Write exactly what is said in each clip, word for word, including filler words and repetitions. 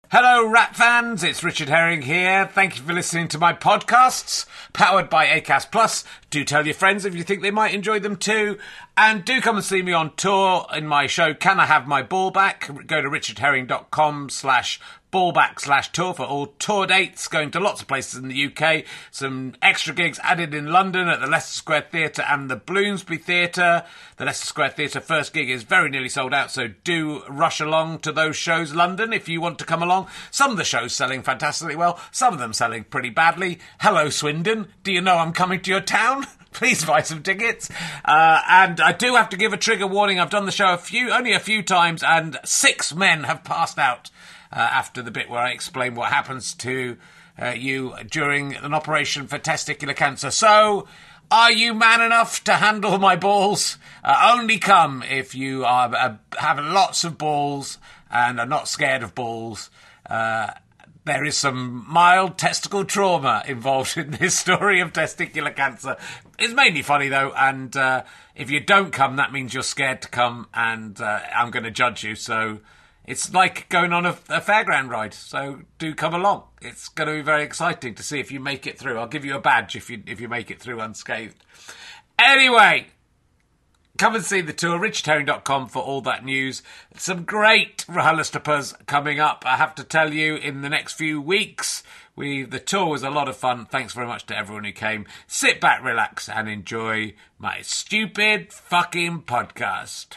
Hello, Rat fans. It's Richard Herring here. Thank you for listening to my podcasts, powered by Acast Plus. Do tell your friends if you think they might enjoy them too. And do come and see me on tour in my show, Can I Have My Ball Back? Go to richardherring.com slash ballback slash tour for all tour dates, going to lots of places in the U K. Some extra gigs added in London at the Leicester Square Theatre and the Bloomsbury Theatre. The Leicester Square Theatre first gig is very nearly sold out, so do rush along to those shows, London, if you want to come along. Some of the shows selling fantastically well, some of them selling pretty badly. Hello, Swindon. Do you know I'm coming to your town? Please buy some tickets. Uh, and I do have to give a trigger warning. I've done the show a few, only a few times, and six men have passed out uh, after the bit where I explain what happens to uh, you during an operation for testicular cancer. So, are you man enough to handle my balls? Uh, only come if you are uh, have lots of balls and are not scared of balls. Uh, There is some mild testicle trauma involved in this story of testicular cancer. It's mainly funny, though, and uh, if you don't come, that means you're scared to come, and uh, I'm going to judge you. So it's like going on a, a fairground ride, so do come along. It's going to be very exciting to see if you make it through. I'll give you a badge if you if you make it through unscathed. Anyway, come and see the tour, richard herring dot com for all that news. Some great RHLSTPs coming up, I have to tell you, in the next few weeks. We The tour was a lot of fun. Thanks very much to everyone who came. Sit back, relax, and enjoy my stupid fucking podcast.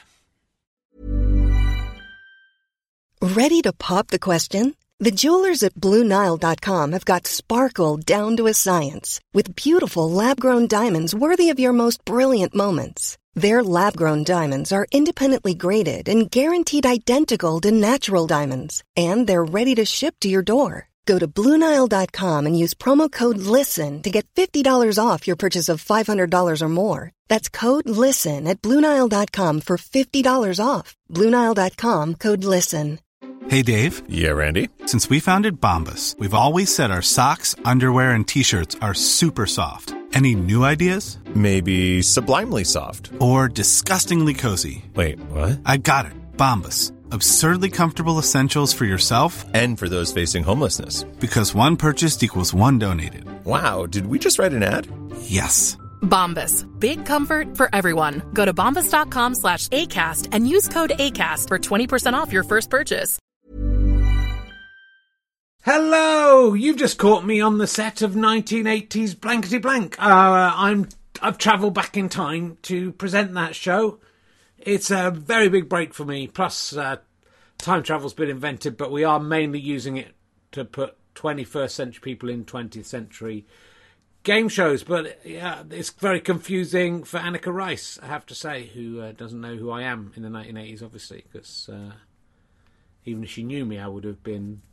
Ready to pop the question? The jewelers at Blue Nile dot com have got sparkle down to a science with beautiful lab-grown diamonds worthy of your most brilliant moments. Their lab-grown diamonds are independently graded and guaranteed identical to natural diamonds, and they're ready to ship to your door. Go to Blue Nile dot com and use promo code LISTEN to get fifty dollars off your purchase of five hundred dollars or more. That's code LISTEN at Blue Nile dot com for fifty dollars off. Blue Nile dot com, code LISTEN. Hey, Dave. Yeah, Randy. Since we founded Bombas, we've always said our socks, underwear, and T-shirts are super soft. Any new ideas? Maybe sublimely soft. Or disgustingly cozy. Wait, what? I got it. Bombas. Absurdly comfortable essentials for yourself and for those facing homelessness. Because one purchased equals one donated. Wow, did we just write an ad? Yes. Bombas. Big comfort for everyone. Go to bombas dot com slash ACAST and use code ACAST for twenty percent off your first purchase. Hello! You've just caught me on the set of nineteen eighties Blankety Blank. Uh, I'm, I've travelled back in time to present that show. It's a very big break for me. Plus, uh, time travel's been invented, but we are mainly using it to put twenty-first century people in twentieth century game shows. But yeah, it's very confusing for Anneka Rice, I have to say, who uh, doesn't know who I am in the nineteen eighties, obviously, because uh, even if she knew me, I would have been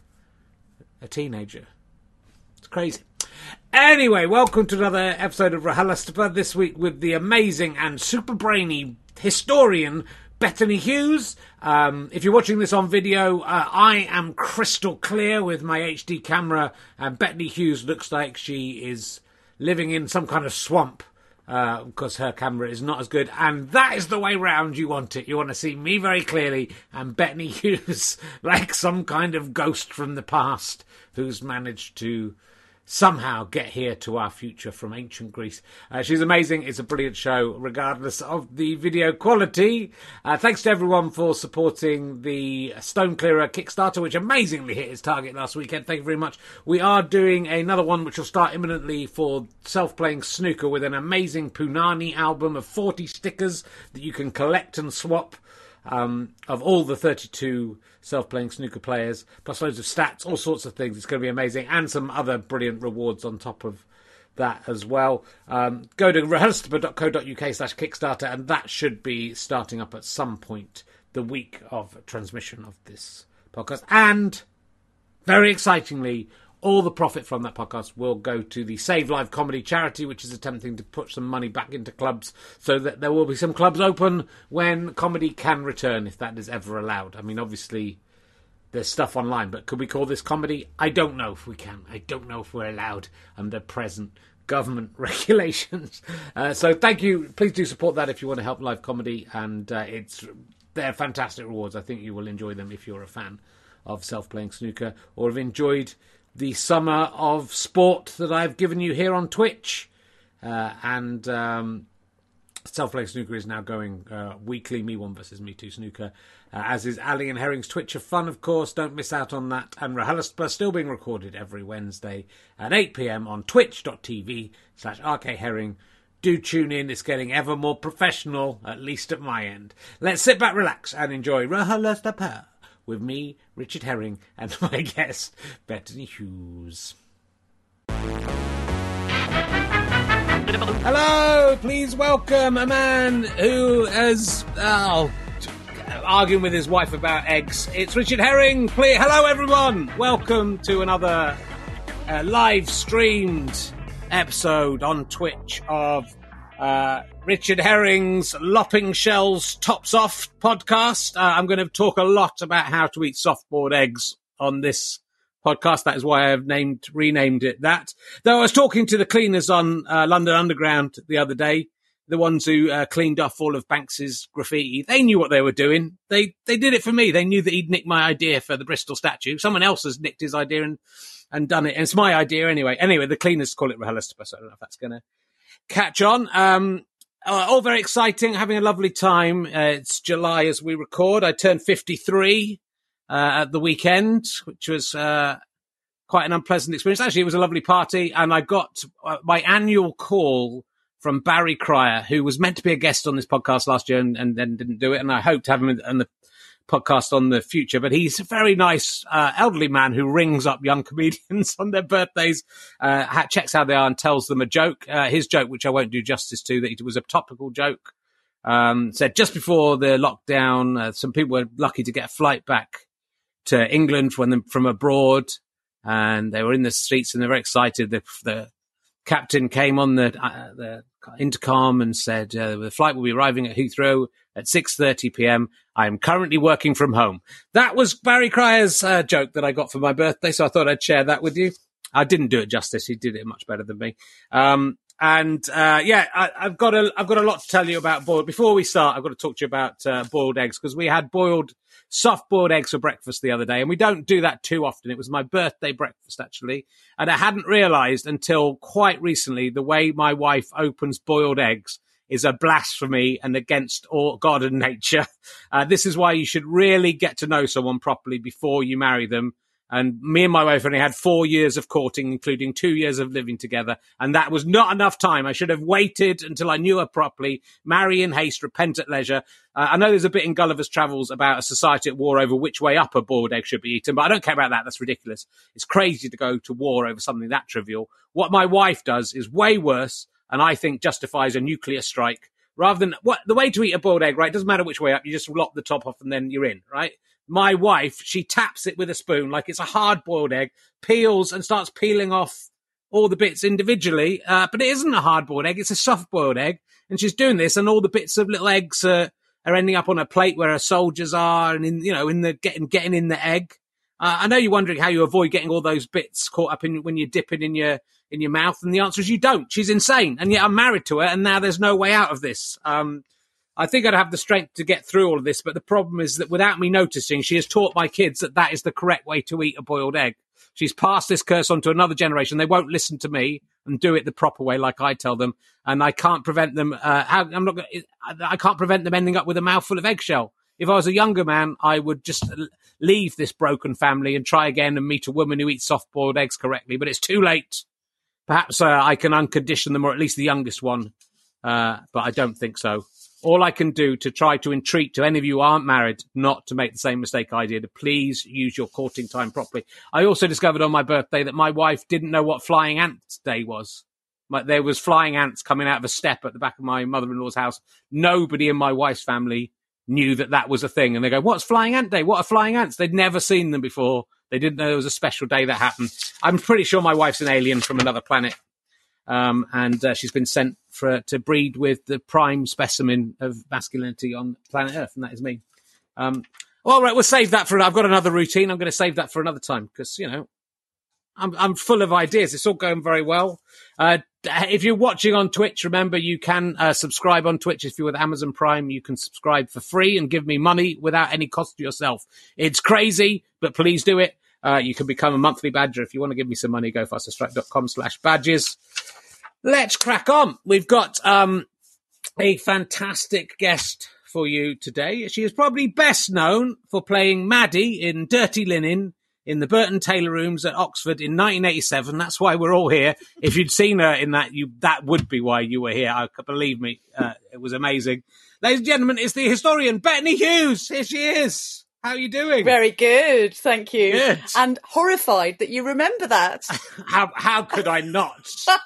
a teenager. It's crazy. Anyway, welcome to another episode of RHLSTP, this week with the amazing and super brainy historian Bethany Hughes. Um, if you're watching this on video, uh, I am crystal clear with my H D camera, and Bethany Hughes looks like she is living in some kind of swamp uh, because her camera is not as good, and that is the way round you want it. You want to see me very clearly and Bethany Hughes like some kind of ghost from the past who's managed to somehow get here to our future from ancient Greece. Uh, she's amazing. It's a brilliant show, regardless of the video quality. Uh, thanks to everyone for supporting the Stoneclearer Kickstarter, which amazingly hit its target last weekend. Thank you very much. We are doing another one, which will start imminently, for self-playing snooker, with an amazing Punani album of forty stickers that you can collect and swap. Um, of all the thirty-two self-playing snooker players, plus loads of stats, all sorts of things. It's going to be amazing, and some other brilliant rewards on top of that as well. Um, go to rhlstp dot co dot uk slash Kickstarter, and that should be starting up at some point the week of transmission of this podcast. And, very excitingly, all the profit from that podcast will go to the Save Live Comedy charity, which is attempting to put some money back into clubs so that there will be some clubs open when comedy can return, if that is ever allowed. I mean, obviously, there's stuff online, but could we call this comedy? I don't know if we can. I don't know if we're allowed under present government regulations. Uh, so thank you. Please do support that if you want to help live comedy, and uh, it's they're fantastic rewards. I think you will enjoy them if you're a fan of Self-Playing Snooker, or have enjoyed the summer of sport that I've given you here on Twitch. Uh, and um, Self-Playing Snooker is now going uh, weekly, Me One versus Me Two Snooker, uh, as is Ali and Herring's Twitch of Fun, of course. Don't miss out on that. And RHLSTP still being recorded every Wednesday at eight p.m. on twitch.tv slash rkherring. Do tune in. It's getting ever more professional, at least at my end. Let's sit back, relax, and enjoy RHLSTP with me, Richard Herring, and my guest, Bethany Hughes. Hello, please welcome a man who is oh, arguing with his wife about eggs. It's Richard Herring. Please, hello, everyone. Welcome to another uh, live-streamed episode on Twitch of uh, Richard Herring's Lopping Shells Tops Off podcast. Uh, I'm going to talk a lot about how to eat soft-boiled eggs on this podcast. That is why I've named renamed it that. Though I was talking to the cleaners on uh, London Underground the other day, the ones who uh, cleaned off all of Banks's graffiti. They knew what they were doing. They they did it for me. They knew that he'd nicked my idea for the Bristol statue. Someone else has nicked his idea and, and done it. And it's my idea anyway. Anyway, the cleaners call it RHLSTP, so I don't know if that's going to catch on. Um, uh, all very exciting, having a lovely time. Uh, it's July as we record. I turned fifty-three uh, at the weekend, which was uh, quite an unpleasant experience. Actually, it was a lovely party, and I got uh, my annual call from Barry Cryer, who was meant to be a guest on this podcast last year and, and then didn't do it. And I hope to have him on the podcast on the future. But he's a very nice uh, elderly man who rings up young comedians on their birthdays, uh, checks how they are and tells them a joke. Uh, his joke, which I won't do justice to, that it was a topical joke, um, said just before the lockdown, uh, some people were lucky to get a flight back to England from, them, from abroad. And they were in the streets and they were very excited. The, the captain came on the, uh, the intercom and said, uh, the flight will be arriving at Heathrow at six thirty p.m. I am currently working from home. That was Barry Cryer's uh, joke that I got for my birthday, so I thought I'd share that with you. I didn't do it justice. He did it much better than me. Um, and, uh, yeah, I, I've got a, I've got a lot to tell you about boiled. Before we start, I've got to talk to you about uh, boiled eggs, because we had boiled, soft-boiled eggs for breakfast the other day, and we don't do that too often. It was my birthday breakfast, actually, and I hadn't realised until quite recently the way my wife opens boiled eggs is a blasphemy and against all God and nature. Uh, this is why you should really get to know someone properly before you marry them. And me and my wife only had four years of courting, including two years of living together. And that was not enough time. I should have waited until I knew her properly. Marry in haste, repent at leisure. Uh, I know there's a bit in Gulliver's Travels about a society at war over which way up a boiled egg should be eaten, but I don't care about that. That's ridiculous. It's crazy to go to war over something that trivial. What my wife does is way worse, and I think justifies a nuclear strike. Rather than what the way to eat a boiled egg, right? Doesn't matter which way up. You just lop the top off and then you're in, right? My wife, she taps it with a spoon like it's a hard-boiled egg, peels and starts peeling off all the bits individually. Uh, but it isn't a hard-boiled egg; it's a soft-boiled egg. And she's doing this, and all the bits of little eggs uh, are ending up on a plate where her soldiers are, and in you know, in the getting getting in the egg. Uh, I know you're wondering how you avoid getting all those bits caught up in when you're dipping in your in your mouth, and the answer is you don't. She's insane, and yet I'm married to her, and now there's no way out of this. Um, I think I'd have the strength to get through all of this, but the problem is that without me noticing, she has taught my kids that that is the correct way to eat a boiled egg. She's passed this curse on to another generation. They won't listen to me and do it the proper way, like I tell them, and I can't prevent them. Uh, how, I'm not. I can't prevent them ending up with a mouthful of eggshell. If I was a younger man, I would just leave this broken family and try again and meet a woman who eats soft-boiled eggs correctly. But it's too late. Perhaps uh, I can uncondition them, or at least the youngest one, uh, but I don't think so. All I can do to try to entreat to any of you who aren't married not to make the same mistake I did, please use your courting time properly. I also discovered on my birthday that my wife didn't know what Flying Ants Day was. My, there was flying ants coming out of a step at the back of my mother-in-law's house. Nobody in my wife's family knew that that was a thing. And they go, what's Flying Ant Day? What are flying ants? They'd never seen them before. They didn't know there was a special day that happened. I'm pretty sure my wife's an alien from another planet. Um, and uh, she's been sent for to breed with the prime specimen of masculinity on planet Earth, and that is me. Um, all right, we'll save that for. I've got another routine. I'm going to save that for another time because you know I'm, I'm full of ideas. It's all going very well. Uh, if you're watching on Twitch, remember you can uh, subscribe on Twitch. If you're with Amazon Prime, you can subscribe for free and give me money without any cost to yourself. It's crazy, but please do it. Uh, you can become a monthly badger. If you want to give me some money, go fasterstripe.com slash badges. Let's crack on. We've got um, a fantastic guest for you today. She is probably best known for playing Maddie in Dirty Linen in the Burton Taylor Rooms at Oxford in nineteen eighty-seven. That's why we're all here. If you'd seen her in that, you that would be why you were here. I, believe me, uh, it was amazing. Ladies and gentlemen, it's the historian, Bettany Hughes. Here she is. How are you doing? Very good, thank you. Good. And horrified that you remember that. how how could I not?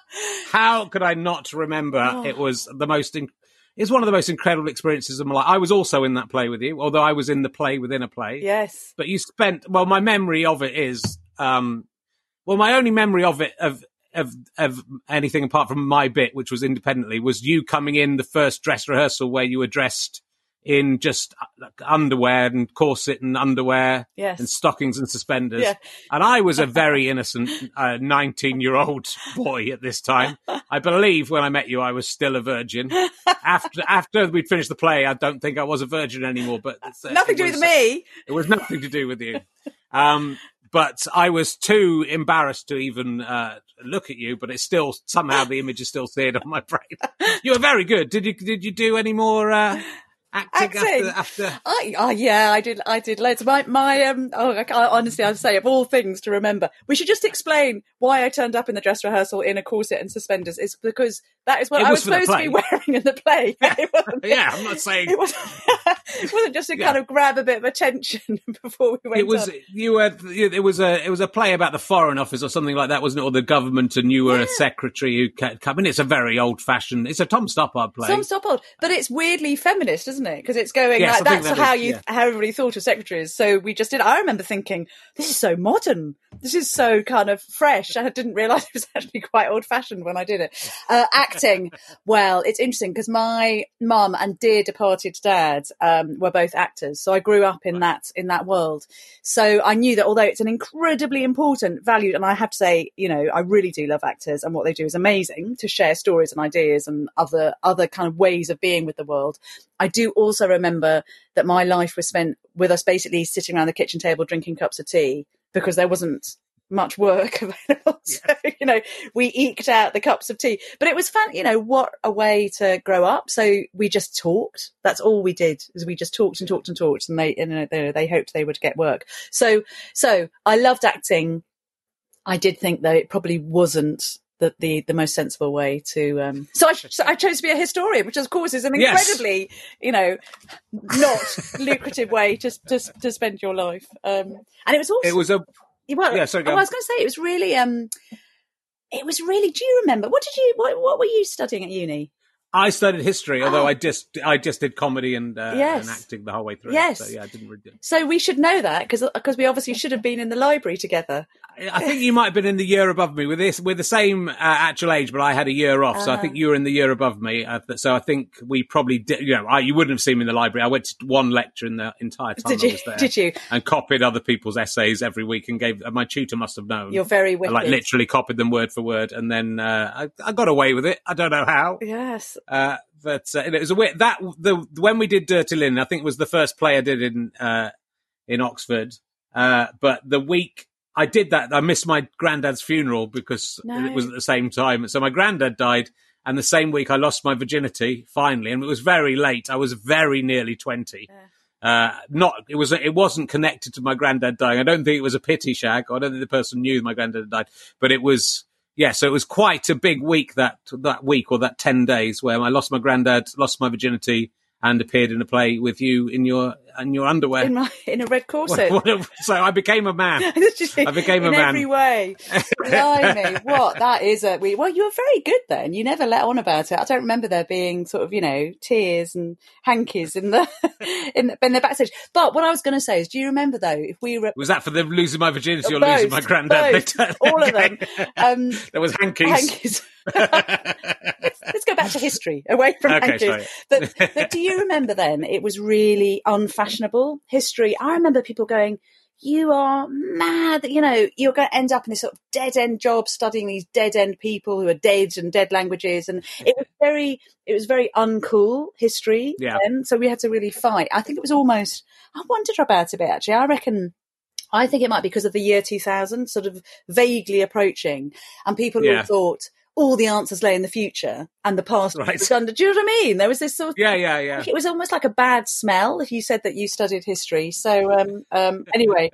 How could I not remember? Oh. It was the most... Inc- It's one of the most incredible experiences of my life. I was also in that play with you, although I was in the play within a play. Yes. But you spent, well, my memory of it is, um, well, my only memory of it, of, of, of anything apart from my bit, which was independently, was you coming in the first dress rehearsal where you were dressed in just underwear and corset and underwear yes. and stockings and suspenders. Yeah. And I was a very innocent uh, nineteen-year-old boy at this time. I believe when I met you, I was still a virgin. After after we'd finished the play, I don't think I was a virgin anymore. But uh, Nothing to do was, with me. It was nothing to do with you. Um, but I was too embarrassed to even uh, look at you, but it's still, somehow the image is still seared on my brain. You were very good. Did you, did you do any more... Uh, Acting, Acting. after, after... I, oh, yeah, I did. I did loads. My, my, um. Oh, I, I, honestly, I'd say of all things to remember, we should just explain why I turned up in the dress rehearsal in a corset and suspenders. It's because that is what it I was was supposed to be wearing in the play. Yeah, it wasn't, yeah I'm not saying it wasn't, it wasn't just to yeah. kind of grab a bit of attention before we went. It was on. you were. It was a. It was a play about the Foreign Office or something like that, wasn't it? Or the government, and you were yeah. a secretary who come in. It's a very old-fashioned. It's a Tom Stoppard play. Tom Stoppard, but it's weirdly feminist, isn't it? Because it's going. Yes, like, that's that how is, you, yeah. how everybody thought of secretaries. So we just did. I remember thinking, this is so modern. This is so kind of fresh. I didn't realise it was actually quite old-fashioned when I did it. Uh, acting, well, it's interesting because my mum and dear departed dad um, were both actors, so I grew up in that in that world. So I knew that although it's an incredibly important, valued, and I have to say, you know, I really do love actors, and what they do is amazing to share stories and ideas and other other kind of ways of being with the world. I do also remember that my life was spent with us basically sitting around the kitchen table drinking cups of tea because there wasn't much work available. So, yeah. you know, we eked out the cups of tea. But it was fun, you know, what a way to grow up. So we just talked. That's all we did, is we just talked and talked and talked, and they, you know, they, they hoped they would get work. So, so I loved acting. I did think that it probably wasn't the, the, the most sensible way to, um, so I, so I chose to be a historian, which of course is an incredibly, yes. you know, not lucrative way to, to, to spend your life. Um, and it was also, it was a, well, yeah, sorry, oh, I was going to say, it was really, um, it was really, do you remember, what did you, what, what were you studying at uni? I studied history, although oh. I just I just did comedy and, uh, yes. and acting the whole way through. Yes. So, yeah, I didn't really do it. So we should know that, because because we obviously should have been in the library together. I think you might have been in the year above me with this. We're the same uh, actual age, but I had a year off, so uh, I think you were in the year above me. Uh, so I think we probably did. You know, I, you wouldn't have seen me in the library. I went to one lecture in the entire time did you, I was there. Did you? And copied other people's essays every week, and gave. Uh, my tutor must have known. You're very wicked. I, like literally copied them word for word, and then uh, I, I got away with it. I don't know how. Yes. Uh, But uh, it was a weird, that the when we did Dirty Linen, I think it was the first play I did in uh, in Oxford. Uh, but the week I did that, I missed my granddad's funeral because no. it was at the same time. So my granddad died, and the same week I lost my virginity finally, and it was very late. I was very nearly twenty. Yeah. Uh, not it was it wasn't connected to my granddad dying. I don't think it was a pity shag. I don't think the person knew my granddad had died, but it was. Yeah, so it was quite a big week that that week or that ten days where I lost my granddad, lost my virginity, and appeared in a play with you in your in your underwear. In, my, in a red corset. What, what a, so I became a man. I became a in man. In every way. Blimey, what? That is a... Well, you were very good then. You never let on about it. I don't remember there being sort of, you know, tears and hankies in the in the, in the backstage. But what I was going to say is, do you remember, though, if we were... Was that for them losing my virginity or both, losing my granddad? Both, all of them. Um, there was hankies. Hankies. let's, let's go back to history, away from okay, hankies. But, but do you remember then, it was really unfashionable history. I remember people going, you are mad. You know, you're going to end up in this sort of dead end job studying these dead end people who are dead and dead languages. And it was very, it was very uncool history. Yeah. Then. So we had to really fight. I think it was almost, I wondered about it a bit actually. I reckon, I think it might be because of the year two thousand sort of vaguely approaching, and people Yeah. all thought all the answers lay in the future and the past Right. was under. Do you know what I mean? There was this sort of, Yeah, yeah, yeah. it was almost like a bad smell if you said that you studied history. So um, um, anyway,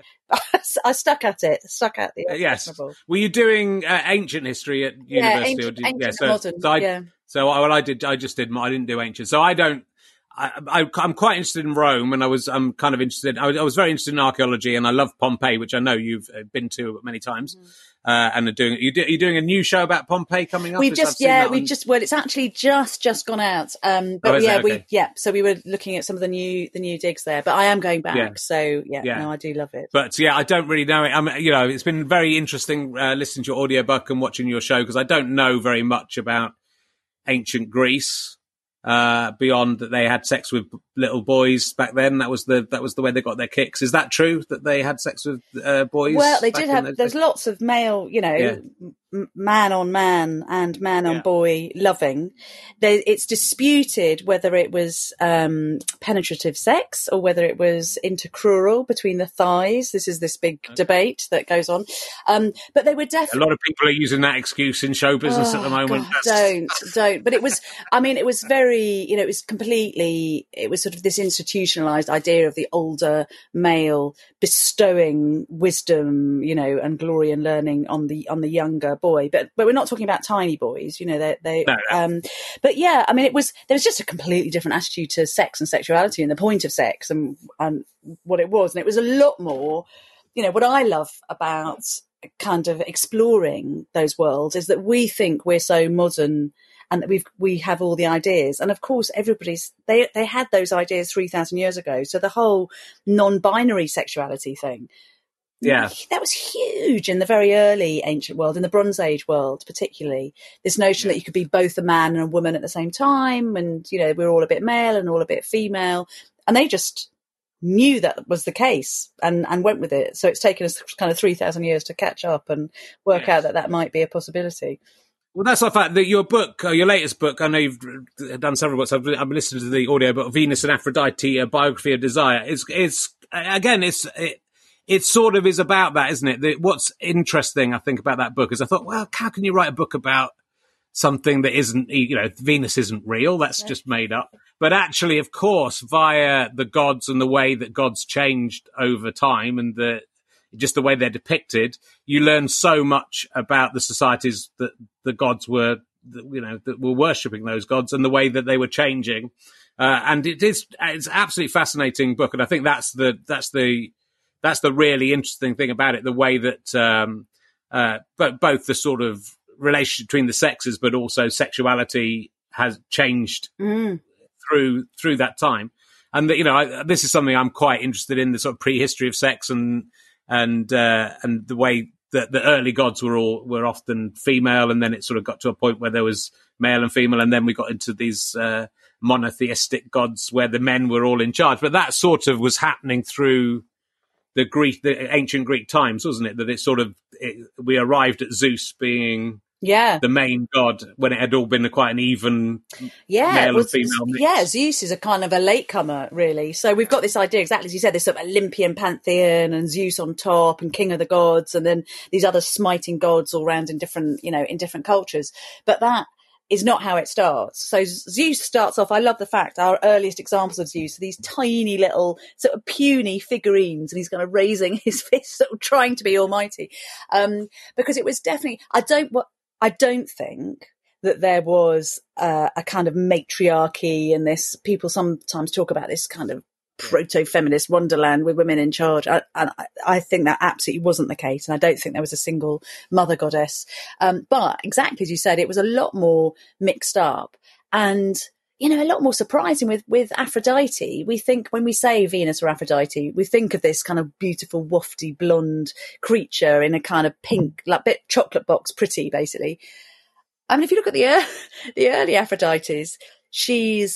I stuck at it, stuck at the Uh, yes. unfathomable. Were you doing uh, ancient history at Yeah, university? ancient, or did, ancient yeah, and so, modern. so I, yeah. So I, well, I did. I just did. I didn't do ancient. So I don't. I, I, I'm quite interested in Rome, and I was. I'm kind of interested. I was, I was very interested in archaeology, and I love Pompeii, which I know you've been to many times. Mm. Uh, and are doing. You do, are you doing a new show about Pompeii coming up? We've just, yeah, we on... just. Well, it's actually just just gone out. Um, but oh, yeah, okay. we yeah. So we were looking at some of the new the new digs there. But I am going back. Yeah. So yeah, yeah, no, I do love it. But yeah, I don't really know it. I mean, you know, it's been very interesting uh, listening to your audiobook and watching your show because I don't know very much about ancient Greece. Uh, beyond that, they had sex with little boys back then. That was the that was the way they got their kicks. Is that true that they had sex with uh, boys? Well, they did have. There's days? lots of male, you know, yeah. m- man on man and man on yeah. boy loving. They, it's disputed whether it was um, penetrative sex or whether it was intercrural between the thighs. This is this big okay. debate that goes on. Um, but they were definitely. A lot of people are using that excuse in show business oh, at the moment. God, don't, don't. But it was. I mean, it was very. You know, it was completely. It was sort of this institutionalized idea of the older male bestowing wisdom, you know, and glory and learning on the on the younger boy. But but we're not talking about tiny boys, you know. They they. No, no. Um, but yeah, I mean, it was there was just a completely different attitude to sex and sexuality and the point of sex and and what it was, and it was a lot more. You know, what I love about kind of exploring those worlds is that we think we're so modern. And that we've we have all the ideas, and of course, everybody's they they had those ideas three thousand years ago. So the whole non-binary sexuality thing, yeah, that was huge in the very early ancient world, in the Bronze Age world, particularly. This notion yeah. that you could be both a man and a woman at the same time, and you know we're all a bit male and all a bit female, and they just knew that was the case and and went with it. So it's taken us kind of three thousand years to catch up and work yes. out that that might be a possibility. Well, that's the fact that your book, uh, your latest book, I know you've done several books. I've, I've listened to the audio book, Venus and Aphrodite, a biography of desire. It's, it's again, it's, it, it sort of is about that, isn't it? The, what's interesting, I think, about that book is I thought, well, how can you write a book about something that isn't, you know, Venus isn't real. That's yeah. just made up. But actually, of course, via the gods and the way that gods changed over time and the, just the way they're depicted, you learn so much about the societies that the gods were, you know, that were worshipping those gods and the way that they were changing. Uh, and it is, it's an absolutely fascinating book. And I think that's the, that's the, that's the really interesting thing about it. The way that, um, uh, but both the sort of relation between the sexes, but also sexuality has changed mm. through, through that time. And that, you know, I, this is something I'm quite interested in, the sort of prehistory of sex and, and, uh, and the way that the early gods were all, were often female. And then it sort of got to a point where there was male and female. And then we got into these, uh, monotheistic gods where the men were all in charge. But that sort of was happening through the Greek, the ancient Greek times, wasn't it? That it sort of, it, we arrived at Zeus being yeah. the main god when it had all been a, quite an even yeah, male well, and female mix. Yeah, Zeus is a kind of a latecomer, really. So we've got this idea, exactly as you said, this sort of Olympian pantheon and Zeus on top and king of the gods, and then these other smiting gods all around in different, you know, in different cultures. But that is not how it starts. So Zeus starts off, I love the fact, our earliest examples of Zeus are these tiny little sort of puny figurines, and he's kind of raising his fist, sort of trying to be almighty. Um, because it was definitely, I don't, I don't think that there was uh, a kind of matriarchy in this. People sometimes talk about this kind of proto-feminist wonderland with women in charge. I, I, I think that absolutely wasn't the case. And I don't think there was a single mother goddess. Um, but exactly as you said, it was a lot more mixed up and, you know, a lot more surprising with, with Aphrodite. We think when we say Venus or Aphrodite, we think of this kind of beautiful, wafty, blonde creature in a kind of pink, like bit chocolate box pretty, basically. I mean, if you look at the, uh, the early Aphrodites, she's,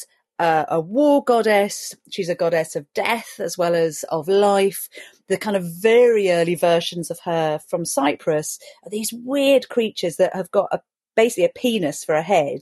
uh, a war goddess. She's a goddess of death as well as of life. The kind of very early versions of her from Cyprus are these weird creatures that have got a, basically a penis for a head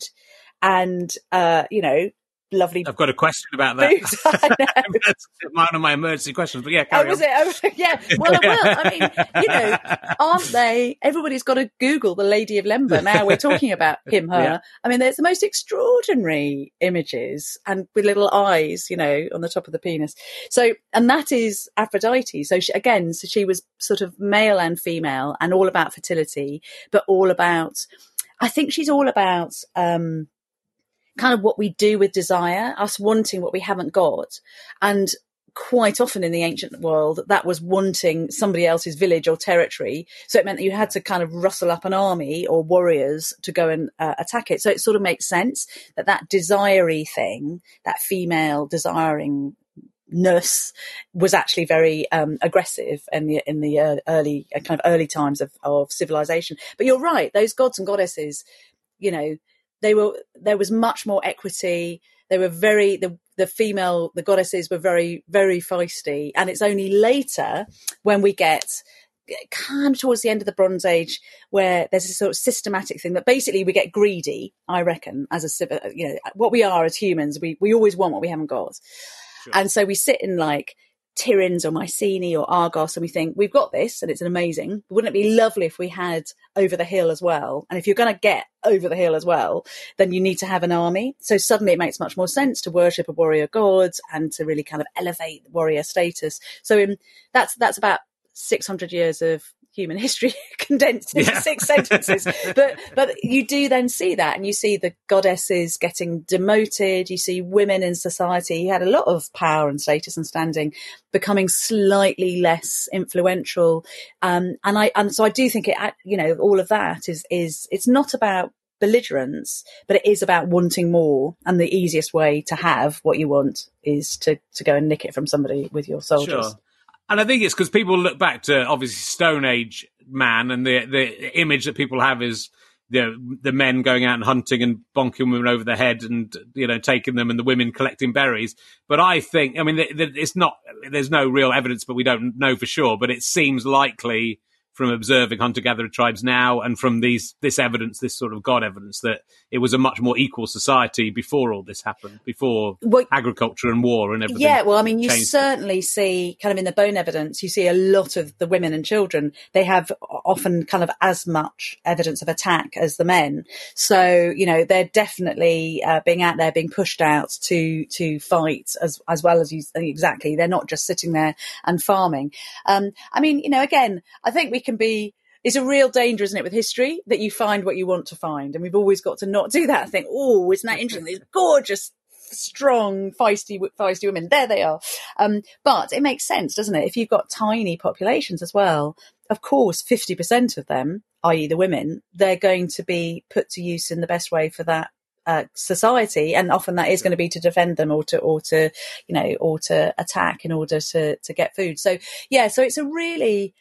and, uh, you know, lovely. I've got a question about that. Boobs, I know. That's one of my emergency questions, but yeah, Oh, carry was on. it? Oh, yeah. Well, I will. I mean, you know, aren't they? Everybody's got to Google the Lady of Lemba. Now we're talking about him, her. Yeah. I mean, there's the most extraordinary images and with little eyes, you know, on the top of the penis. So, and that is Aphrodite. So she, again, so she was sort of male and female and all about fertility, but all about, I think she's all about, um, kind of what we do with desire, us wanting what we haven't got. And quite often in the ancient world, that was wanting somebody else's village or territory. So it meant that you had to kind of rustle up an army or warriors to go and uh, attack it. So it sort of makes sense that that desire-y thing, that female desiring nurse was actually very um, aggressive in the in the uh, early uh, kind of early times of, of civilization. But you're right, those gods and goddesses, you know, they were there was much more equity. They were very the the female the goddesses were very very feisty, and it's only later when we get kind of towards the end of the Bronze Age where there's a sort of systematic thing that basically we get greedy. I reckon as a civil, you know, what we are as humans, we we always want what we haven't got, sure. And so we sit in like Tiryns or Mycenae or Argos and we think we've got this and it's an amazing, wouldn't it be lovely if we had over the hill as well? And if you're going to get over the hill as well, then you need to have an army. So suddenly it makes much more sense to worship a warrior god and to really kind of elevate warrior status. So in, that's that's about six hundred years of human history condensed into yeah. six sentences. But but you do then see that, and you see the goddesses getting demoted. You see women in society who had a lot of power and status and standing becoming slightly less influential. Um, and I and so I do think it, you know, all of that is is it's not about belligerence, but it is about wanting more. And the easiest way to have what you want is to to go and nick it from somebody with your soldiers. Sure. And I think it's because people look back to obviously Stone Age man, and the the image that people have is the the men going out and hunting and bonking women over the head and, you know, taking them, and the women collecting berries. But I think, I mean, it's not, there's no real evidence, but we don't know for sure. But it seems likely from observing hunter-gatherer tribes now and from these this evidence, this sort of God evidence, that it was a much more equal society before all this happened, before well, agriculture and war and everything. Yeah, well, I mean, you changed. Certainly see, kind of in the bone evidence, you see a lot of the women and children. They have often kind of as much evidence of attack as the men. So, you know, they're definitely uh, being out there, being pushed out to to fight as as well as you, exactly. They're not just sitting there and farming. Um, I mean, you know, again, I think we can be, it's a real danger, isn't it, with history, that you find what you want to find. And we've always got to not do that. I think, oh, isn't that interesting? These gorgeous, strong, feisty, feisty women. There they are. Um, but it makes sense, doesn't it? If you've got tiny populations as well, of course, fifty percent of them, that is the women, they're going to be put to use in the best way for that uh, society. And often that is going to be to defend them or to, or to, you know, or to attack in order to, to get food. So, yeah, so it's a really...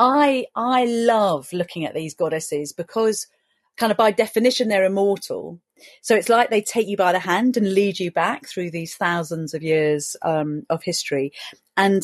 I I love looking at these goddesses because kind of by definition they're immortal. So it's like they take you by the hand and lead you back through these thousands of years um, of history. And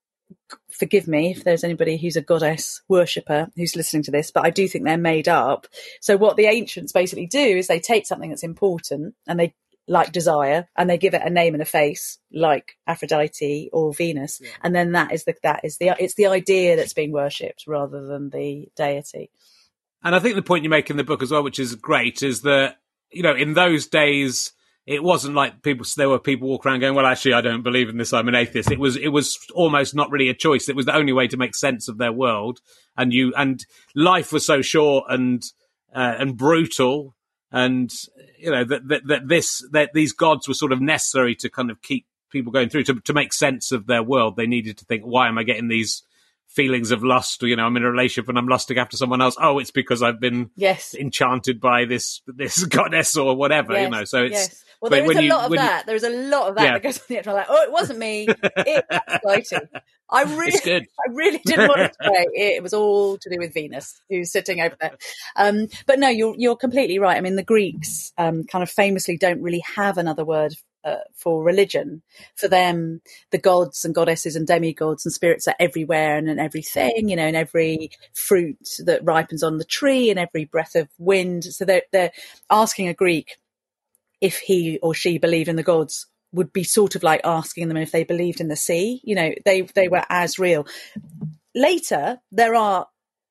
forgive me if there's anybody who's a goddess worshipper who's listening to this, but I do think they're made up. So what the ancients basically do is they take something that's important and they like desire, and they give it a name and a face, like Aphrodite or Venus, yeah. And then that is the that is the it's the idea that's being worshipped rather than the deity. And I think the point you make in the book as well, which is great, is that, you know, in those days it wasn't like people. There were people walking around going, "Well, actually, I don't believe in this. I'm an atheist." It was it was almost not really a choice. It was the only way to make sense of their world, and you and life was so short and uh, and brutal. And, you know, that, that, that this, that these gods were sort of necessary to kind of keep people going through, to, to make sense of their world. They needed to think, why am I getting these feelings of lust? You know, I'm in a relationship and I'm lusting after someone else. Oh, it's because I've been yes. enchanted by this, this goddess or whatever, yes. you know, so it's, yes. Well, there is a you, lot of that. You, there is a lot of that yeah. that goes on the internet. Like, oh, it wasn't me. It was exciting. I really, I really didn't want to say it. It was all to do with Venus, who's sitting over there. Um, but no, you're you're completely right. I mean, the Greeks um, kind of famously don't really have another word uh, for religion. For them, the gods and goddesses and demigods and spirits are everywhere and in everything, you know, in every fruit that ripens on the tree and every breath of wind. So they're, they're asking a Greek if he or she believed in the gods would be sort of like asking them if they believed in the sea. You know, they, they were as real. Later, there are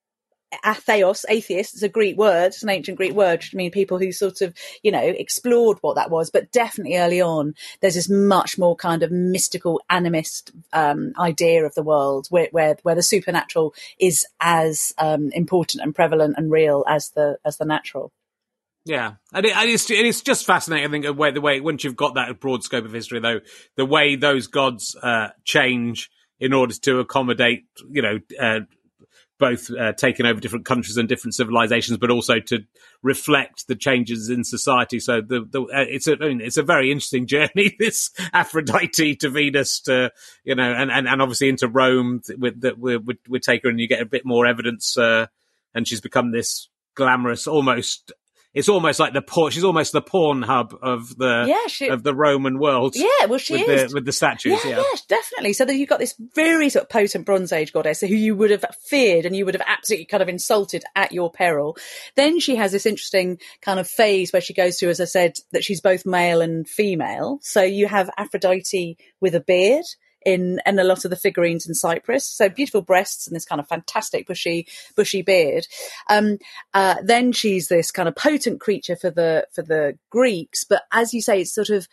atheos, atheists, it's a Greek word, it's an ancient Greek word, which means people who sort of, you know, explored what that was. But definitely early on, there's this much more kind of mystical animist um, idea of the world where, where where the supernatural is as um, important and prevalent and real as the as the natural. Yeah, and, it, and it's it's just fascinating. I think the way, the way once you've got that broad scope of history, though, the way those gods uh, change in order to accommodate, you know, uh, both uh, taking over different countries and different civilizations, but also to reflect the changes in society. So the, the uh, it's a I mean, it's a very interesting journey. This Aphrodite to Venus to, you know, and, and, and obviously into Rome with that we we take her and you get a bit more evidence, uh, and she's become this glamorous, almost. It's almost like the porn. She's almost the porn hub of the yeah, she, of the Roman world. Yeah, well, she with is the, with the statues. Yeah, yeah, yeah, definitely. So that you've got this very sort of potent Bronze Age goddess who you would have feared and you would have absolutely kind of insulted at your peril. Then she has this interesting kind of phase where she goes through, as I said, that she's both male and female. So you have Aphrodite with a beard in and a lot of the figurines in Cyprus. So beautiful breasts and this kind of fantastic bushy, bushy beard. Um, uh, then she's this kind of potent creature for the, for the Greeks. But as you say, it's sort of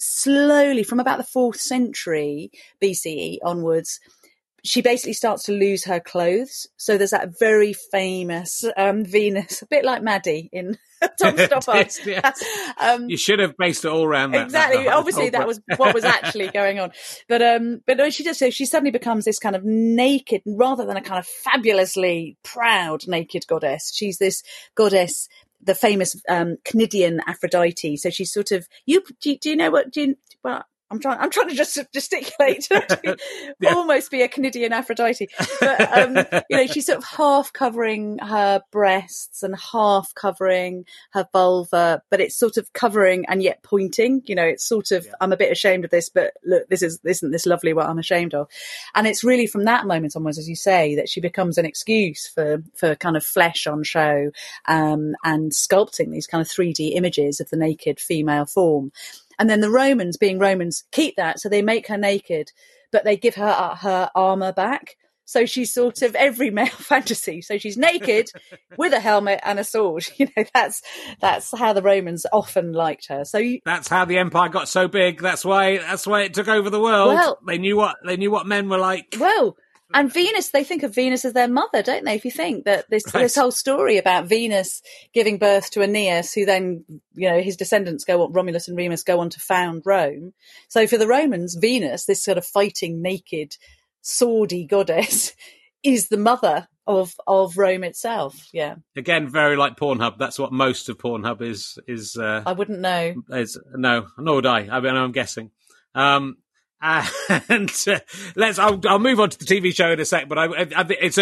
slowly from about the fourth century B C E onwards, she basically starts to lose her clothes. So there's that very famous um, Venus, a bit like Maddie in Tom Stoppard. Yeah. Um, you should have based it all around that. Exactly. That, that Obviously, that was what was actually going on. But um, but no, she does. So she suddenly becomes this kind of naked, rather than a kind of fabulously proud naked goddess. She's this goddess, the famous um, Cnidian Aphrodite. So she's sort of you. Do, do you know what? Do you, well, I'm trying. I'm trying to just gesticulate to yeah. almost be a Cnidian Aphrodite. But um, you know, she's sort of half covering her breasts and half covering her vulva, but it's sort of covering and yet pointing. You know, it's sort of. Yeah. I'm a bit ashamed of this, but look, this is isn't this lovely what I'm ashamed of? And it's really from that moment onwards, as you say, that she becomes an excuse for for kind of flesh on show um, and sculpting these kind of three D images of the naked female form. And then the Romans, being Romans, keep that. So they make her naked, but they give her uh, her armor back. So she's sort of every male fantasy. So she's naked with a helmet and a sword. You know, that's that's how the Romans often liked her. So you, that's how the empire got so big. That's why that's why it took over the world. Well, they knew what they knew what men were like. Well. And Venus, they think of Venus as their mother, don't they? If you think that this right. this whole story about Venus giving birth to Aeneas, who then, you know, his descendants go on, Romulus and Remus go on to found Rome. So for the Romans, Venus, this sort of fighting, naked, swordy goddess, is the mother of of Rome itself. Yeah. Again, very like Pornhub. That's what most of Pornhub is. Is uh, I wouldn't know. Is, no, nor would I. I mean, I'm guessing. Um, Uh, and uh, let's. I'll, I'll move on to the T V show in a sec. But I, I, I it's a.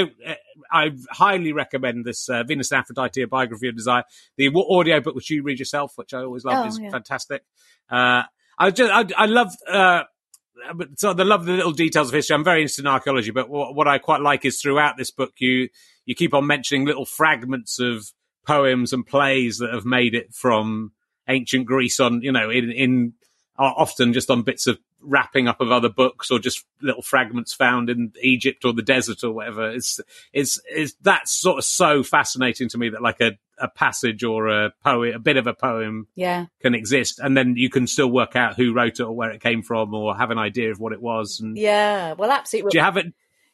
I highly recommend this uh, Venus and Aphrodite: A Biography of Desire. The audio book which you read yourself, which I always love, oh, is yeah. fantastic. Uh, I just. I, I love. Uh, so the love the little details of history. I'm very interested in archaeology, but what, what I quite like is throughout this book, you you keep on mentioning little fragments of poems and plays that have made it from ancient Greece on. You know, in in often just on bits of wrapping up of other books or just little fragments found in Egypt or the desert or whatever. It's, it's, it's, that's sort of so fascinating to me that like a, a passage or a poem, a bit of a poem yeah. can exist. And then you can still work out who wrote it or where it came from or have an idea of what it was. And yeah, well, absolutely. Do you have it?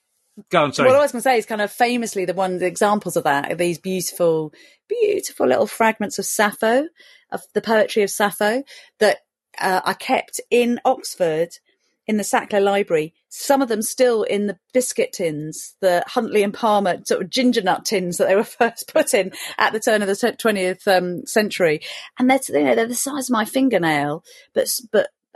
Go on, sorry. What I was going to say is kind of famously the one, the examples of that are these beautiful, beautiful little fragments of Sappho, of the poetry of Sappho that Uh, I kept in Oxford in the Sackler Library, some of them still in the biscuit tins, the Huntley and Palmer sort of ginger nut tins that they were first put in at the turn of the twentieth um, century. And they're, you know, they're the size of my fingernail, but, but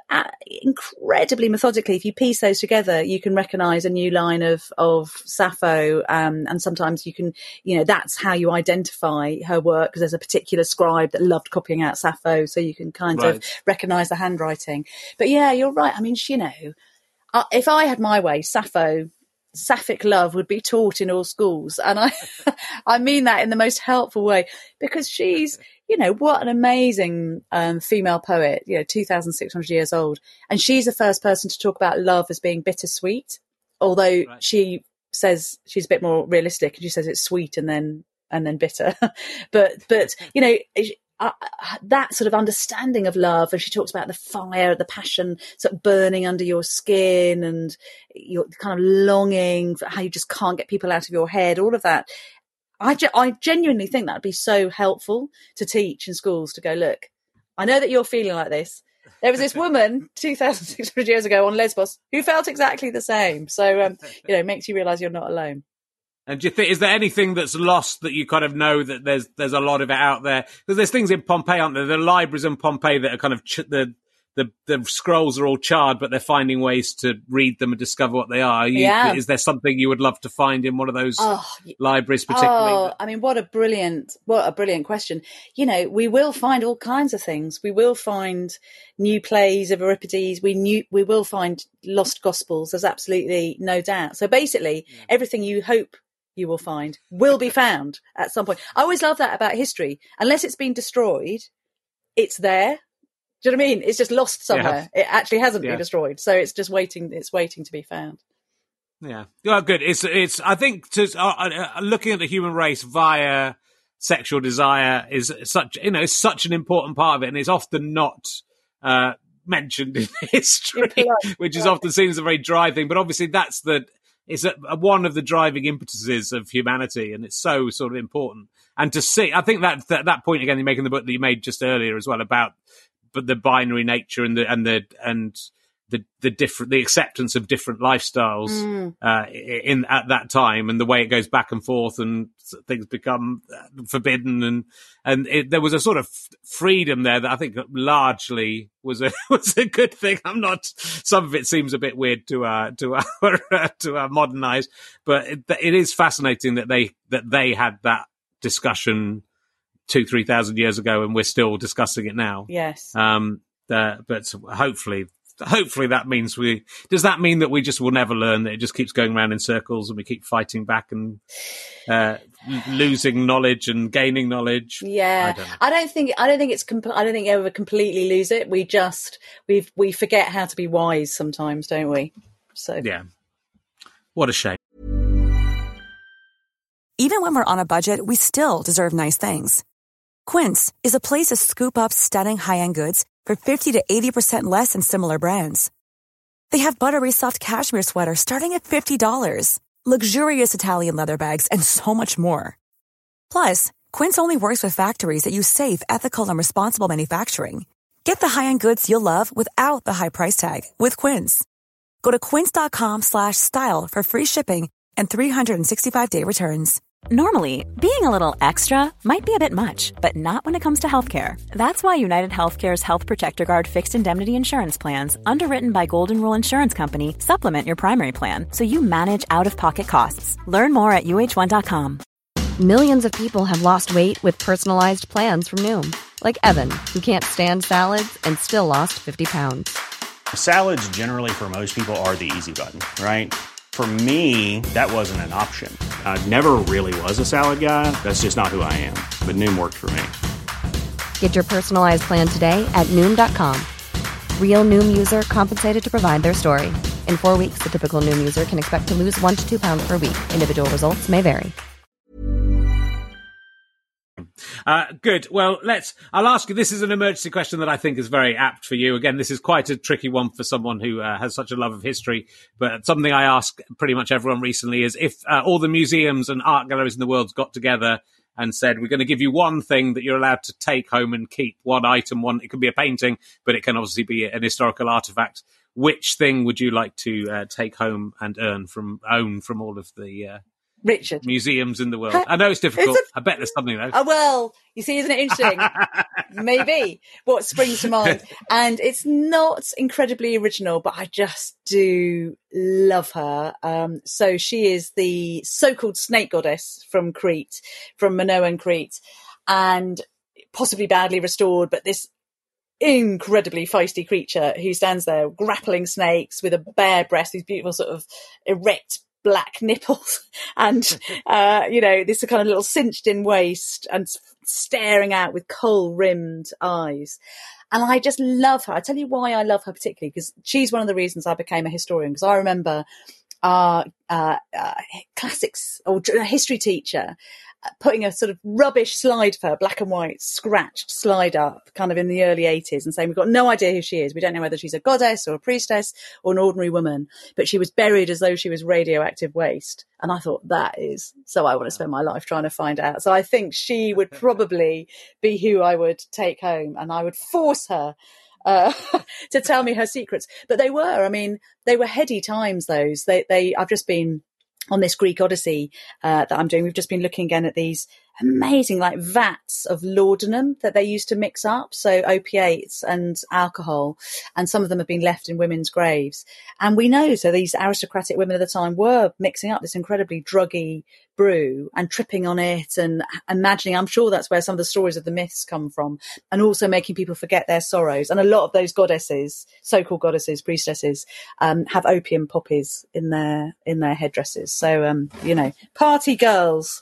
uh, incredibly methodically. If you piece those together, you can recognise a new line of of Sappho, um, and sometimes you can, you know, that's how you identify her work, because there's a particular scribe that loved copying out Sappho, so you can kind right. of recognise the handwriting. But yeah, you're right. I mean, she, you know, uh, if I had my way, Sappho. Sapphic love would be taught in all schools. And I I mean that in the most helpful way, because she's, you know, what an amazing um, female poet, you know, two thousand six hundred years old. And she's the first person to talk about love as being bittersweet, although right. she says she's a bit more realistic and she says it's sweet and then and then bitter. but, but you know, Uh, that sort of understanding of love, and she talks about the fire, the passion sort of burning under your skin, and your kind of longing for how you just can't get people out of your head, all of that. I, ge- I genuinely think that would be so helpful to teach in schools, to go, look, I know that you're feeling like this. There was this woman two thousand six hundred years ago on Lesbos who felt exactly the same. So, um, you know, it makes you realise you're not alone. And do you think, is there anything that's lost that you kind of know that there's there's a lot of it out there? Because there's things in Pompeii, aren't there? The libraries in Pompeii that are kind of ch- the the the scrolls are all charred, but they're finding ways to read them and discover what they are. You, yeah. Is there something you would love to find in one of those oh, libraries, particularly? Oh, I mean, what a brilliant what a brilliant question. You know, we will find all kinds of things. We will find new plays of Euripides. We knew we will find lost gospels. There's absolutely no doubt. So basically, yeah. everything you hope you will find will be found at some point. I always love that about history. Unless it's been destroyed, it's there. Do you know what I mean? It's just lost somewhere. Yeah. It actually hasn't yeah. been destroyed. So it's just waiting. It's waiting to be found. Yeah. Well, good. It's, it's, I think to, uh, uh, looking at the human race via sexual desire is such, you know, it's such an important part of it. And it's often not, uh, mentioned in history, which is yeah. often seen as a very dry thing. But obviously that's the, It's a, a, one of the driving impetuses of humanity, and it's so sort of important. And to see, I think that that, that point again you make in the book that you made just earlier as well about, but the binary nature and the and the and the the different the acceptance of different lifestyles mm. uh, in at that time, and the way it goes back and forth, and things become forbidden, and and it, there was a sort of freedom there that I think largely was a was a good thing. I'm not. Some of it seems a bit weird to uh to our uh, to uh, modernize, but it, it is fascinating that they that they had that discussion two three thousand years ago, and we're still discussing it now. Yes. Um. Uh, but hopefully. Hopefully that means we, does that mean that we just will never learn, that it just keeps going around in circles and we keep fighting back and uh, losing knowledge and gaining knowledge? Yeah. I don't, I don't think, I don't think it's, com- I don't think you ever completely lose it. We just, we we forget how to be wise sometimes, don't we? So. Yeah. What a shame. Even when we're on a budget, we still deserve nice things. Quince is a place to scoop up stunning high-end goods for fifty to eighty percent less than similar brands. They have buttery soft cashmere sweaters starting at fifty dollars, luxurious Italian leather bags, and so much more. Plus, Quince only works with factories that use safe, ethical, and responsible manufacturing. Get the high-end goods you'll love without the high price tag with Quince. Go to quince.com slash style for free shipping and three sixty-five day returns. Normally, being a little extra might be a bit much, but not when it comes to healthcare. That's why United Healthcare's Health Protector Guard fixed indemnity insurance plans, underwritten by Golden Rule Insurance Company, supplement your primary plan so you manage out-of-pocket costs. Learn more at U H one dot com. Millions of people have lost weight with personalized plans from Noom. Like Evan, who can't stand salads and still lost fifty pounds. Salads generally for most people are the easy button, right? For me, that wasn't an option. I never really was a salad guy. That's just not who I am. But Noom worked for me. Get your personalized plan today at Noom dot com. Real Noom user compensated to provide their story. In four weeks, the typical Noom user can expect to lose one to two pounds per week. Individual results may vary. Uh, good. Well, let's, I'll ask you, this is an emergency question that I think is very apt for you. Again, this is quite a tricky one for someone who uh, has such a love of history, but something I ask pretty much everyone recently is if uh, all the museums and art galleries in the world got together and said, we're going to give you one thing that you're allowed to take home and keep, one item, one, it could be a painting, but it can obviously be an historical artifact. Which thing would you like to uh, take home and earn from, own from all of the, uh, Richard. museums in the world. I know it's difficult. It's a, I bet there's something though. Oh, well, you see, isn't it interesting? Maybe what springs to mind. And it's not incredibly original, but I just do love her. Um, so she is the so-called snake goddess from Crete, from Minoan Crete, and possibly badly restored, but this incredibly feisty creature who stands there grappling snakes with a bare breast, these beautiful sort of erect black nipples and, uh, you know, this kind of little cinched in waist and staring out with coal rimmed eyes. And I just love her. I tell you why I love her particularly, because she's one of the reasons I became a historian, because I remember our uh, uh, classics or history teacher putting a sort of rubbish slide for her, black and white, scratched slide up kind of in the early eighties and saying, we've got no idea who she is. We don't know whether she's a goddess or a priestess or an ordinary woman, but she was buried as though she was radioactive waste. And I thought, that is, so I want to spend my life trying to find out. So I think she would probably be who I would take home, and I would force her Uh, to tell me her secrets. But they were, I mean, they were heady times, those. They, they, I've just been on this Greek Odyssey uh, that I'm doing. We've just been looking again at these amazing like vats of laudanum that they used to mix up. So opiates and alcohol, and some of them have been left in women's graves. And we know, so these aristocratic women at the time were mixing up this incredibly druggy brew and tripping on it and imagining, I'm sure that's where some of the stories of the myths come from, and also making people forget their sorrows. And a lot of those goddesses, so-called goddesses, priestesses, um, have opium poppies in their, in their headdresses. So, um, you know, party girls.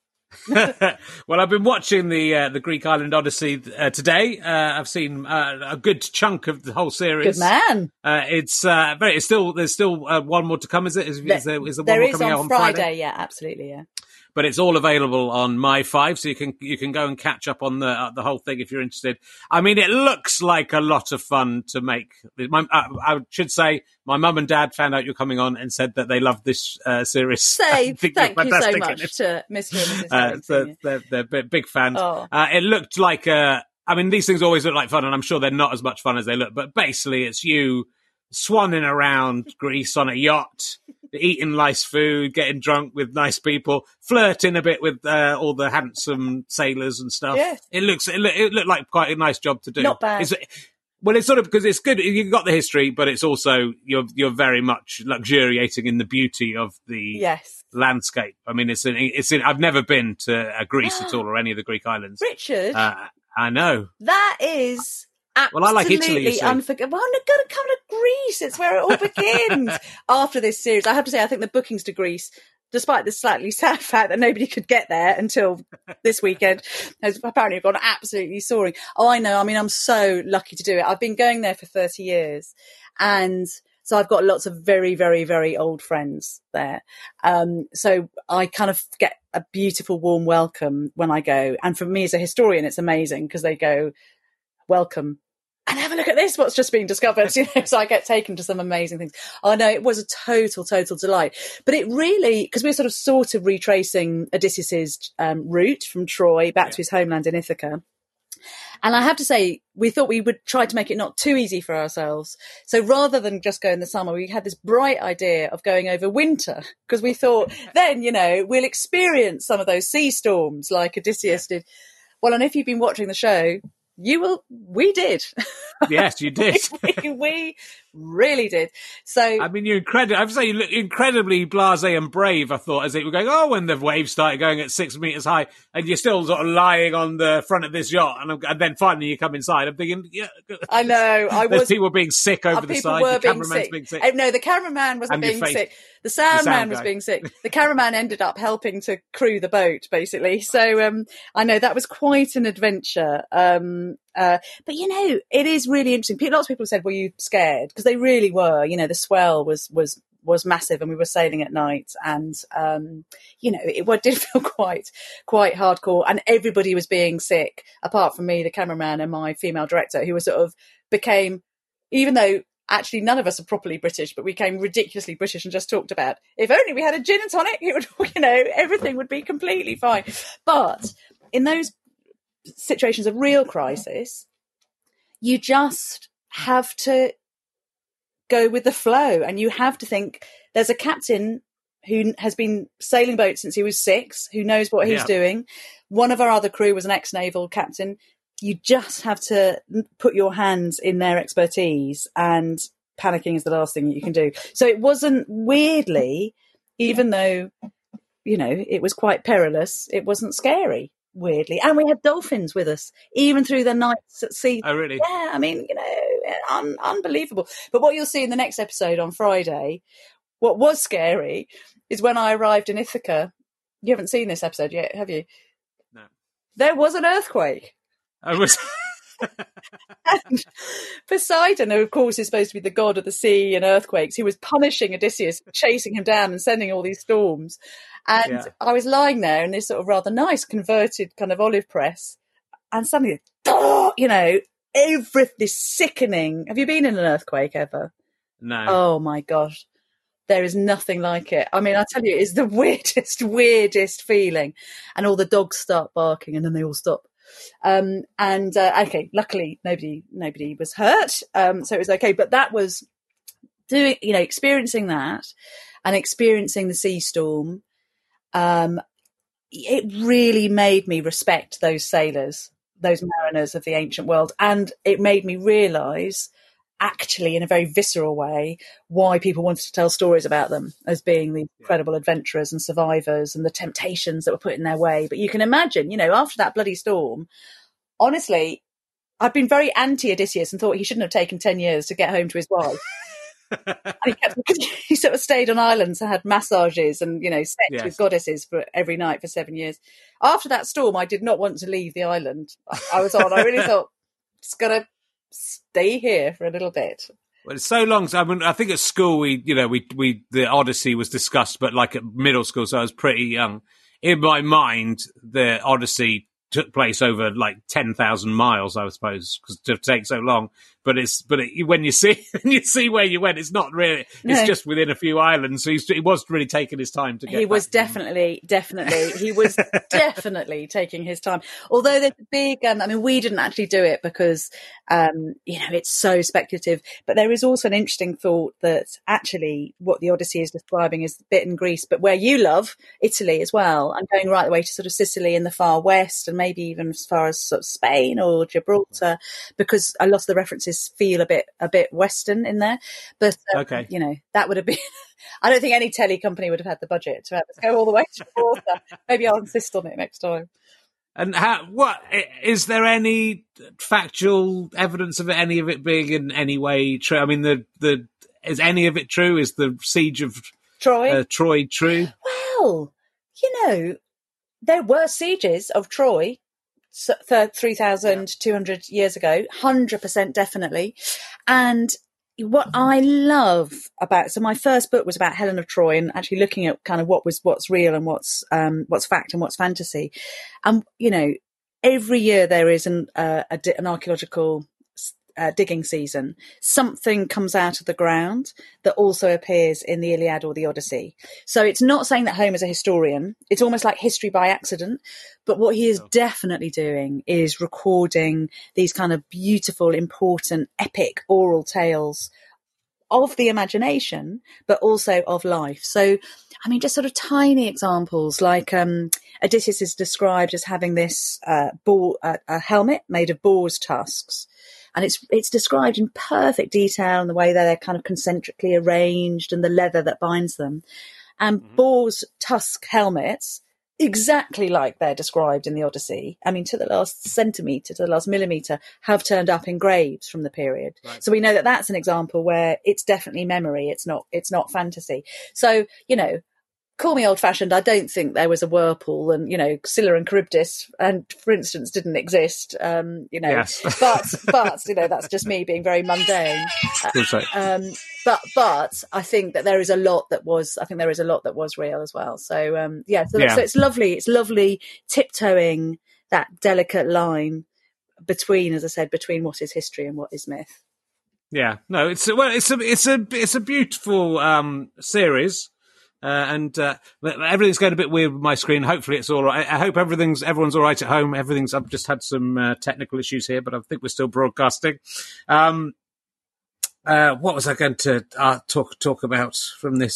Well, I've been watching the uh, the Greek Island Odyssey uh, today. Uh, I've seen uh, a good chunk of the whole series. Good man. Uh, it's uh, very. It's still there's still uh, one more to come. Is it? Is, is there, is there, one there more is coming on out on Friday. Friday? Yeah, absolutely. Yeah. But it's all available on My Five, so you can you can go and catch up on the uh, the whole thing if you're interested. I mean, it looks like a lot of fun to make. My, I, I should say, my mum and dad found out you're coming on and said that they loved this uh, series. Say thank you so much to Mister and Missus Uh, so they're, they're, they're big fans. Oh. Uh, it looked like a. I mean, these things always look like fun, and I'm sure they're not as much fun as they look. But basically, it's you swanning around Greece on a yacht, eating nice food, getting drunk with nice people, flirting a bit with uh, all the handsome sailors and stuff. Yes. It looks it, look, it looked like quite a nice job to do. Not bad. It's, well, it's sort of because it's good. You've got the history, but it's also you're you're very much luxuriating in the beauty of the yes. landscape. I mean, it's in, it's in, I've never been to uh, Greece at all or any of the Greek islands. Richard, uh, I know that is. Absolutely well, I like Italy, unforgettable. Well, I'm going to come to Greece. It's where it all begins. After this series, I have to say, I think the bookings to Greece, despite the slightly sad fact that nobody could get there until this weekend, has apparently gone absolutely soaring. Oh, I know. I mean, I'm so lucky to do it. I've been going there for thirty years. And so I've got lots of very, very, very old friends there. Um, so I kind of get a beautiful, warm welcome when I go. And for me as a historian, it's amazing because they go, welcome. And have a look at this, what's just been discovered. You know, so I get taken to some amazing things. Oh no, it was a total, total delight. But it really, because we're sort of sort of retracing Odysseus's um, route from Troy back yeah. to his homeland in Ithaca. And I have to say, we thought we would try to make it not too easy for ourselves. So rather than just go in the summer, we had this bright idea of going over winter, because we thought then, you know, we'll experience some of those sea storms like Odysseus did. Well, and if you've been watching the show, you will, we did. Yes, you did. we, we really did. So, I mean, you're incredible. I have to say, you look incredibly blasé and brave, I thought, as it were going, oh, when the waves started going at six meters high, and you're still sort of lying on the front of this yacht, and, and then finally you come inside. I'm thinking, yeah. I know. I was. People being sick over the side. Were the being cameraman's sick. being sick. Uh, no, the cameraman wasn't being sick. The sound, the sound man was guy. being sick. The cameraman ended up helping to crew the boat, basically. So um, I know that was quite an adventure. Um, uh, but, you know, it is really interesting. Lots of people said, were you scared? Because they really were. You know, the swell was was was massive and we were sailing at night. And, um, you know, it, it did feel quite, quite hardcore. And everybody was being sick, apart from me, the cameraman and my female director, who was sort of became, even though actually none of us are properly British, but we came ridiculously British and just talked about, if only we had a gin and tonic, it would, you know, everything would be completely fine. But in those situations of real crisis, you just have to go with the flow, and you have to think there's a captain who has been sailing boats since he was six, who knows what he's Yeah. doing. One of our other crew was an ex-naval captain. You just have to put your hands in their expertise, and panicking is the last thing that you can do. So it wasn't, weirdly, even though, you know, it was quite perilous, it wasn't scary, weirdly. And we had dolphins with us, even through the nights at sea. Oh, really? Yeah, I mean, you know, un- unbelievable. But what you'll see in the next episode on Friday, what was scary is when I arrived in Ithaca. You haven't seen this episode yet, have you? No. There was an earthquake. I was. And Poseidon, who of course is supposed to be the god of the sea and earthquakes, he was punishing Odysseus, chasing him down and sending all these storms. And Yeah. I was lying there in this sort of rather nice converted kind of olive press, and suddenly, you know, every this sickening. Have you been in an earthquake ever? No. Oh my gosh. There is nothing like it. I mean, I tell you, it's the weirdest, weirdest feeling. And all the dogs start barking, and then they all stop. Um, and uh, okay, luckily nobody, nobody was hurt, um, so it was okay. But that was doing, you know, experiencing that and experiencing the sea storm. Um, it really made me respect those sailors, those mariners of the ancient world, and it made me realise, actually, in a very visceral way, why people wanted to tell stories about them as being the incredible adventurers and survivors and the temptations that were put in their way. But you can imagine, you know, after that bloody storm, honestly, I'd been very anti-Odysseus and thought he shouldn't have taken ten years to get home to his wife. And he, kept, he sort of stayed on islands and had massages and, you know, sex Yes. with goddesses for every night for seven years. After that storm, I did not want to leave the island I, I was on. I really thought, just got to stay here for a little bit. Well, it's so long. So, I mean, I think at school we, you know, we we the Odyssey was discussed, but like at middle school, so I was pretty young. In my mind, the Odyssey took place over like ten thousand miles, I suppose, because to take so long. But it's but it, when you see when you see where you went, it's not really. It's No. just within a few islands. So he's, he was really taking his time to get. He was back. definitely, definitely, he was definitely taking his time. Although there's a big, um, I mean, we didn't actually do it because, um, you know, it's so speculative. But there is also an interesting thought that actually what the Odyssey is describing is the bit in Greece, but where you love, Italy as well, and going right the way to sort of Sicily in the far west, and maybe even as far as sort of Spain or Gibraltar, because a lot of the references feel a bit a bit Western in there. But um, Okay. you know, that would have been. I don't think any telly company would have had the budget to have us go all the way to Gibraltar. Maybe I'll insist on it next time. And how? What is there any factual evidence of it, any of it being in any way true? I mean, the the is any of it true? Is the siege of Troy? uh, Troy true? Well, you know, there were sieges of Troy three thousand two hundred years ago, one hundred percent definitely. And what I love about, so my first book was about Helen of Troy, and actually looking at kind of what was, what's real and what's, um, what's fact and what's fantasy. And, you know, every year there is an, uh, a, an archaeological Uh, digging season. Something comes out of the ground that also appears in the Iliad or the Odyssey. So it's not saying that Homer's a historian. It's almost like history by accident. But what he is definitely doing is recording these kind of beautiful, important, epic oral tales of the imagination, but also of life. So, I mean, just sort of tiny examples, like um, Odysseus is described as having this uh, boar, uh, a helmet made of boar's tusks. And it's it's described in perfect detail in the way that they're kind of concentrically arranged and the leather that binds them. And mm-hmm. boar's tusk helmets, exactly like they're described in the Odyssey, I mean, to the last centimetre, to the last millimetre, have turned up in graves from the period. Right. So we know that that's an example where it's definitely memory. It's not it's not fantasy. So, you know, call me old-fashioned, I don't think there was a whirlpool, and, you know, Scylla and Charybdis, and for instance, didn't exist, um, you know, yes. but, but, you know, that's just me being very mundane. Uh, um, but, but I think that there is a lot that was, I think there is a lot that was real as well. So, um, yeah, so, yeah. so it's lovely, it's lovely tiptoeing that delicate line between, as I said, between what is history and what is myth. Yeah, no, it's a, well, it's a, it's a, it's a beautiful, um, series. Uh, and uh, everything's going a bit weird with my screen. Hopefully it's all right. I hope everything's everyone's all right at home. Everything's. I've just had some uh, technical issues here, but I think we're still broadcasting. Um, uh, what was I going to uh, talk talk about from this?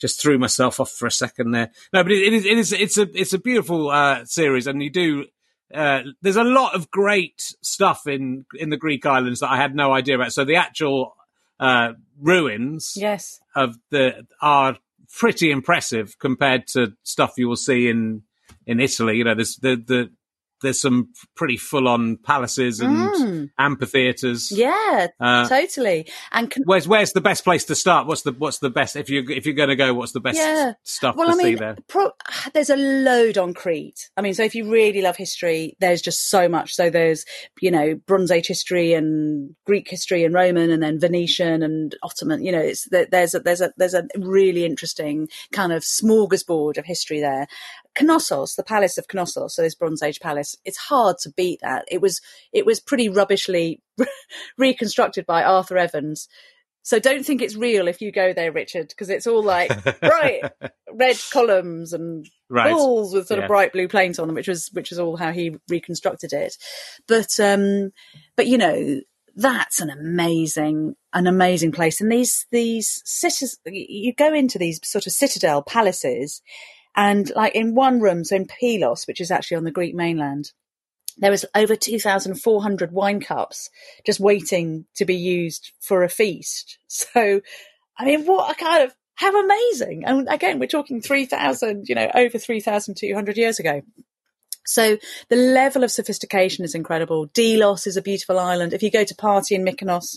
just threw myself off for a second there. No, but it, it is, it is, it's a, it's a beautiful uh, series, and you do. Uh, there's a lot of great stuff in in the Greek islands that I had no idea about. So the actual uh, ruins, yes, of the are pretty impressive compared to stuff you will see in in Italy. You know, there's the the. There's some pretty full-on palaces and mm. amphitheaters. Yeah, uh, totally. And con- where's where's the best place to start? What's the what's the best if you if you're going to go? What's the best yeah. stuff well, to I mean, see there? Pro- there's a load on Crete. I mean, so if you really love history, there's just so much. So there's you know Bronze Age history and Greek history and Roman, and then Venetian and Ottoman. You know, it's there's a, there's a there's a really interesting kind of smorgasbord of history there. Knossos, the Palace of Knossos, so this Bronze Age palace, it's hard to beat that. It was it was pretty rubbishly reconstructed by Arthur Evans. So don't think it's real if you go there, Richard, because it's all like bright red columns and right. walls with sort yeah. of bright blue paint on them, which was which was all how he reconstructed it. But um, but you know, that's an amazing an amazing place. And these these cities, you go into these sort of citadel palaces. And like in one room, so in Pylos, which is actually on the Greek mainland, there was over two thousand four hundred wine cups just waiting to be used for a feast. So, I mean, what a kind of, how amazing. And again, we're talking three thousand, you know, over three thousand two hundred years ago. So the level of sophistication is incredible. Delos is a beautiful island. If you go to party in Mykonos,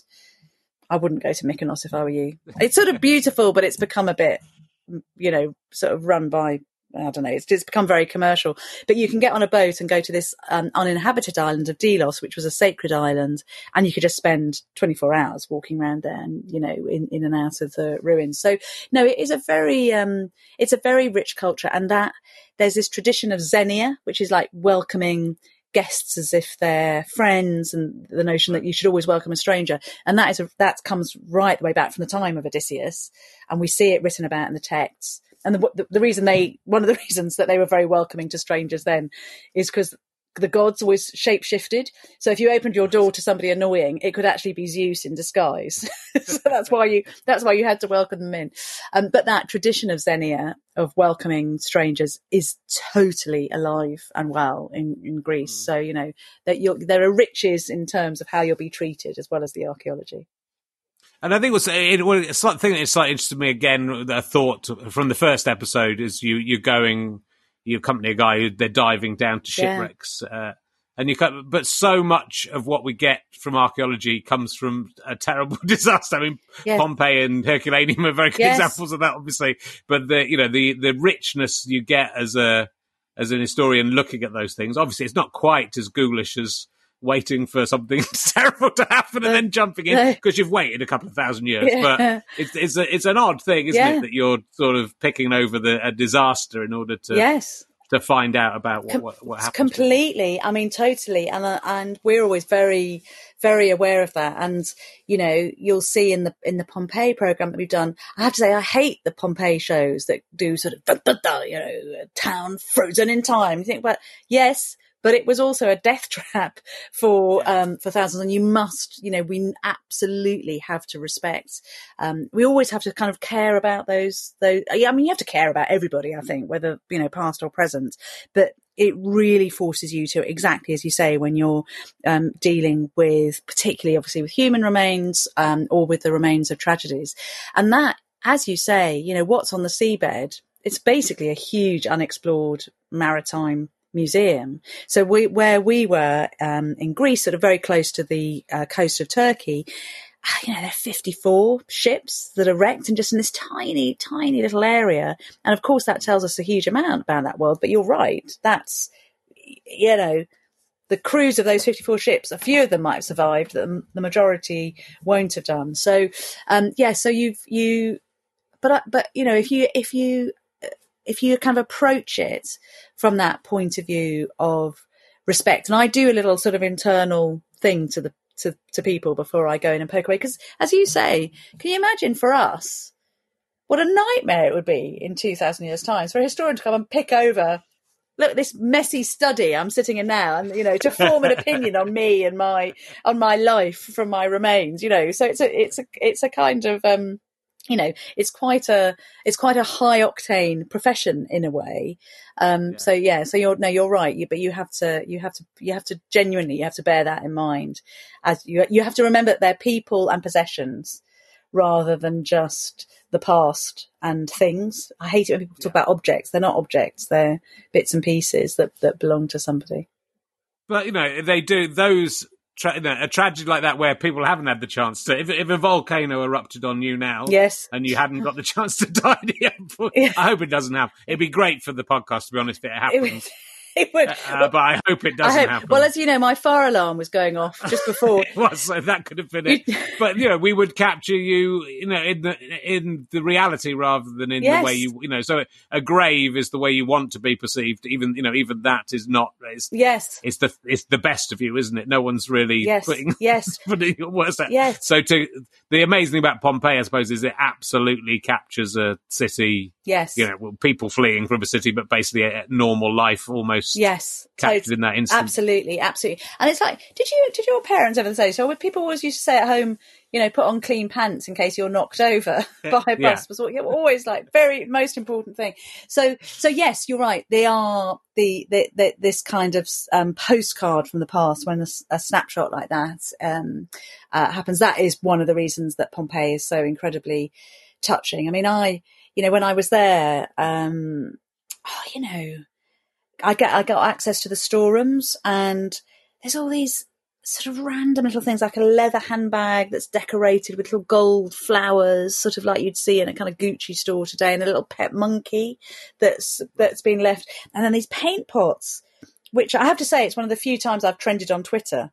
I wouldn't go to Mykonos if I were you. It's sort of beautiful, but it's become a bit, you know, sort of run by, I don't know, it's, it's become very commercial. But you can get on a boat and go to this um, uninhabited island of Delos, which was a sacred island, and you could just spend twenty-four hours walking around there and, you know, in, in and out of the ruins. So, no, it is a very, um, it's a very rich culture. And that there's this tradition of xenia, which is like welcoming guests as if they're friends, and the notion that you should always welcome a stranger. And that is a, that comes right the way back from the time of Odysseus, and we see it written about in the texts. And the, the, the reason they, one of the reasons that they were very welcoming to strangers then is because the gods always shape-shifted. So if you opened your door to somebody annoying, it could actually be Zeus in disguise. So that's why you that's why you had to welcome them in. Um, but that tradition of xenia, of welcoming strangers, is totally alive and well in, in Greece. Mm. So, you know, that you'll, there are riches in terms of how you'll be treated as well as the archaeology. And I think what's it, well, it's like, the thing that's slightly interested me again, a thought from the first episode is you, you're going, you accompany a guy who they're diving down to shipwrecks. Yeah. Uh, and you come, but so much of what we get from archaeology comes from a terrible disaster. I mean, yeah. Pompeii and Herculaneum are very good yes. examples of that, obviously. But the, you know, the, the richness you get as a, as an historian looking at those things, obviously it's not quite as ghoulish as waiting for something terrible to happen and then jumping in, because you've waited a couple of thousand years. Yeah. But it's it's a, it's an odd thing, isn't yeah. it, that you're sort of picking over the a disaster in order to yes. to find out about what Com- what, what happened. Completely. I mean, totally. And uh, and we're always very very aware of that. And you know, you'll see in the in the Pompeii program that we've done. I have to say, I hate the Pompeii shows that do sort of you know, a town frozen in time. You think, but yes. But it was also a death trap for um, for thousands, and you must, you know, we absolutely have to respect. Um, we always have to kind of care about those. Those, I mean, you have to care about everybody, I think, whether you know past or present. But it really forces you to, exactly as you say, when you're um, dealing with, particularly obviously with human remains um, or with the remains of tragedies, and that, as you say, you know, what's on the seabed? It's basically a huge unexplored maritime museum. So we, where we were um, in Greece, sort of very close to the uh, coast of Turkey, you know, there are fifty-four ships that are wrecked in just in this tiny, tiny little area. And of course, that tells us a huge amount about that world. But you're right. That's, you know, the crews of those fifty-four ships, a few of them might have survived, the, the majority won't have done. So, um, yeah, so you've, you, but, but, you know, if you, if you, if you kind of approach it from that point of view of respect, and I do a little sort of internal thing to the to, to people before I go in and poke away, because as you say, can you imagine for us what a nightmare it would be in two thousand years' time for a historian to come and pick over, look at this messy study I'm sitting in now, and you know, to form an opinion on me and my on my life from my remains, you know. So it's a it's a it's a kind of um you know, it's quite a it's quite a high octane profession in a way. Um, yeah. So yeah, so you're no, you're right. You, but you have to you have to you have to genuinely you have to bear that in mind, as you you have to remember that they're people and possessions rather than just the past and things. I hate it when people talk yeah. about objects. They're not objects. They're bits and pieces that that belong to somebody. But you know, they do those. Tra- you know, a tragedy like that where people haven't had the chance to. If, if a volcano erupted on you now, yes, and you hadn't got the chance to tidy up, yeah. I hope it doesn't happen. It'd be great for the podcast, to be honest, if it happens. It would, uh, well, but I hope it doesn't hope, happen. Well, as you know, my fire alarm was going off just before. It was, so that could have been it. But you know, we would capture you, you know, in the in the reality rather than in yes. the way you, you know. So a grave is the way you want to be perceived. Even you know, even that is not. It's, yes, it's the it's the best of you, isn't it? No one's really yes, putting yes, putting your worst out. Yes. So to the amazing thing about Pompeii, I suppose, is it absolutely captures a city. Yes, you know, well, people fleeing from a city, but basically a normal life almost. Yes. Captured in that instant. Absolutely, absolutely. And it's like, did you, did your parents ever say, so would people always used to say at home, you know, put on clean pants in case you're knocked over by a yeah. bus? Was always like very most important thing. So, so yes, you're right. They are the, the, the this kind of um, postcard from the past when a, a snapshot like that um, uh, happens. That is one of the reasons that Pompeii is so incredibly touching. I mean, I, you know, when I was there, um, oh, you know, I get I got access to the storerooms, and there's all these sort of random little things, like a leather handbag that's decorated with little gold flowers, sort of like you'd see in a kind of Gucci store today, and a little pet monkey that's that's been left, and then these paint pots, which I have to say, it's one of the few times I've trended on Twitter.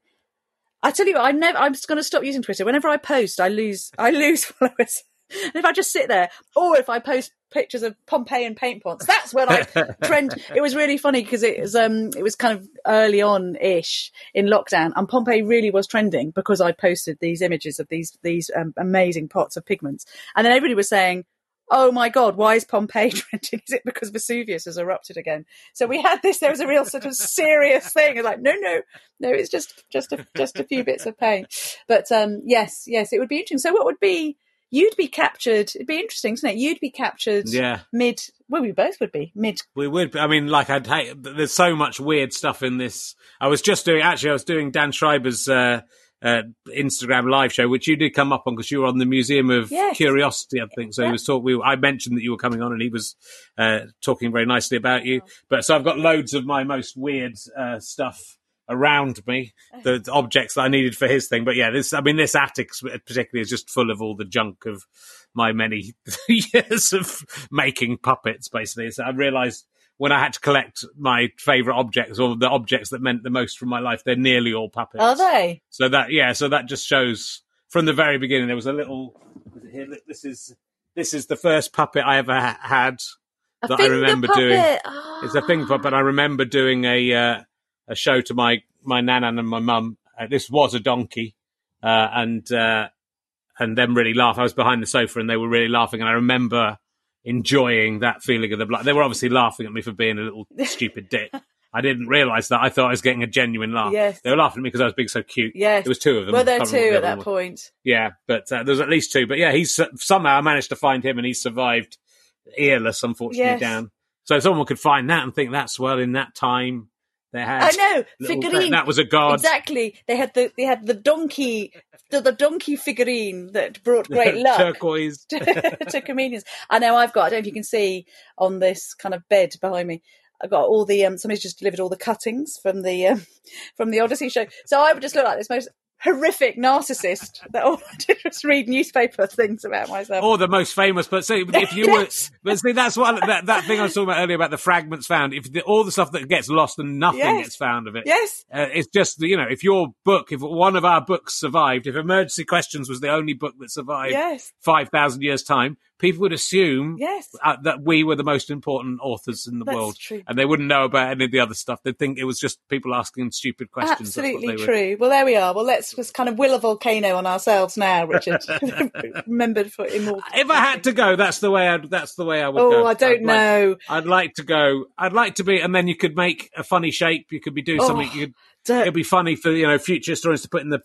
I tell you what, I never. I'm just going to stop using Twitter. Whenever I post, I lose I lose followers. And if I just sit there, or if I post pictures of Pompeian paint pots, that's when I trend. It was really funny because it was um it was kind of early on ish in lockdown, and Pompeii really was trending because I posted these images of these these um, amazing pots of pigments, and then everybody was saying, "Oh my God, why is Pompeii trending? Is it because Vesuvius has erupted again?" So we had this. There was a real sort of serious thing. It's like, no, no, no. It's just just a, just a few bits of paint. But um yes, yes, it would be interesting. So what would be? You'd be captured. It'd be interesting, isn't it? You'd be captured yeah. mid. Well, we both would be mid. We would. I mean, like, I'd hate. There's so much weird stuff in this. I was just doing. Actually, I was doing Dan Schreiber's uh, uh, Instagram live show, which you did come up on because you were on the Museum of yes. Curiosity, I think. So yeah. he was talking. We, I mentioned that you were coming on, and he was uh, talking very nicely about you. Oh. But so I've got loads of my most weird uh, stuff around me, the, the objects that I needed for his thing. But yeah, this, I mean, this attic particularly is just full of all the junk of my many years of making puppets, basically. So I realised when I had to collect my favourite objects, or the objects that meant the most from my life, they're nearly all puppets. Are they? So that, yeah, so that just shows from the very beginning, there was a little, here, this is, this is the first puppet I ever ha- had a that I remember puppet. doing. Oh. It's a finger puppet, but I remember doing a, uh, a show to my, my nan and my mum. Uh, this was a donkey, uh, and, uh, and them really laugh. I was behind the sofa and they were really laughing. And I remember enjoying that feeling of the blood. They were obviously laughing at me for being a little stupid dick. I didn't realise that. I thought I was getting a genuine laugh. Yes. They were laughing at me because I was being so cute. Yes. There was two of them. Well, there I were can't two remember at the that other one. point. Yeah, but uh, there was at least two. But yeah, he's somehow I managed to find him and he's survived earless, unfortunately, Yes. down. So someone could find that and think that's, well, in that time, they had. I know, little- figurine. That was a god. Exactly. They had the they had the donkey, the, the donkey figurine that brought great luck Turquoise. to, to comedians. I know I've got. I don't know if you can see on this kind of bed behind me. I got all the um. Somebody's just delivered all the cuttings from the um, from the Odyssey show. So I would just look like this most horrific narcissist that all I did was read newspaper things about myself. Or the most famous, but see, if you Yes. were, but see, that's what that, that thing I was talking about earlier about the fragments found. If the, all the stuff that gets lost and nothing Yes. gets found of it, Yes. uh, it's just, you know, if your book, if one of our books survived, if Emergency Questions was the only book that survived Yes. five thousand years time, people would assume Yes. uh, that we were the most important authors in the That's world, true. and they wouldn't know about any of the other stuff. They'd think it was just people asking stupid questions. That's what Absolutely they were. true. Well, there we are. Well, let's just kind of will a volcano on ourselves now, Richard. Remembered for immortal. If I had to go, that's the way. I'd, that's the way I would Oh, go. I don't I'd like- know. I'd like to go. I'd like to be, and then you could make a funny shape. You could be doing Oh, something. You could. don't- It'd be funny for you know future historians to put in the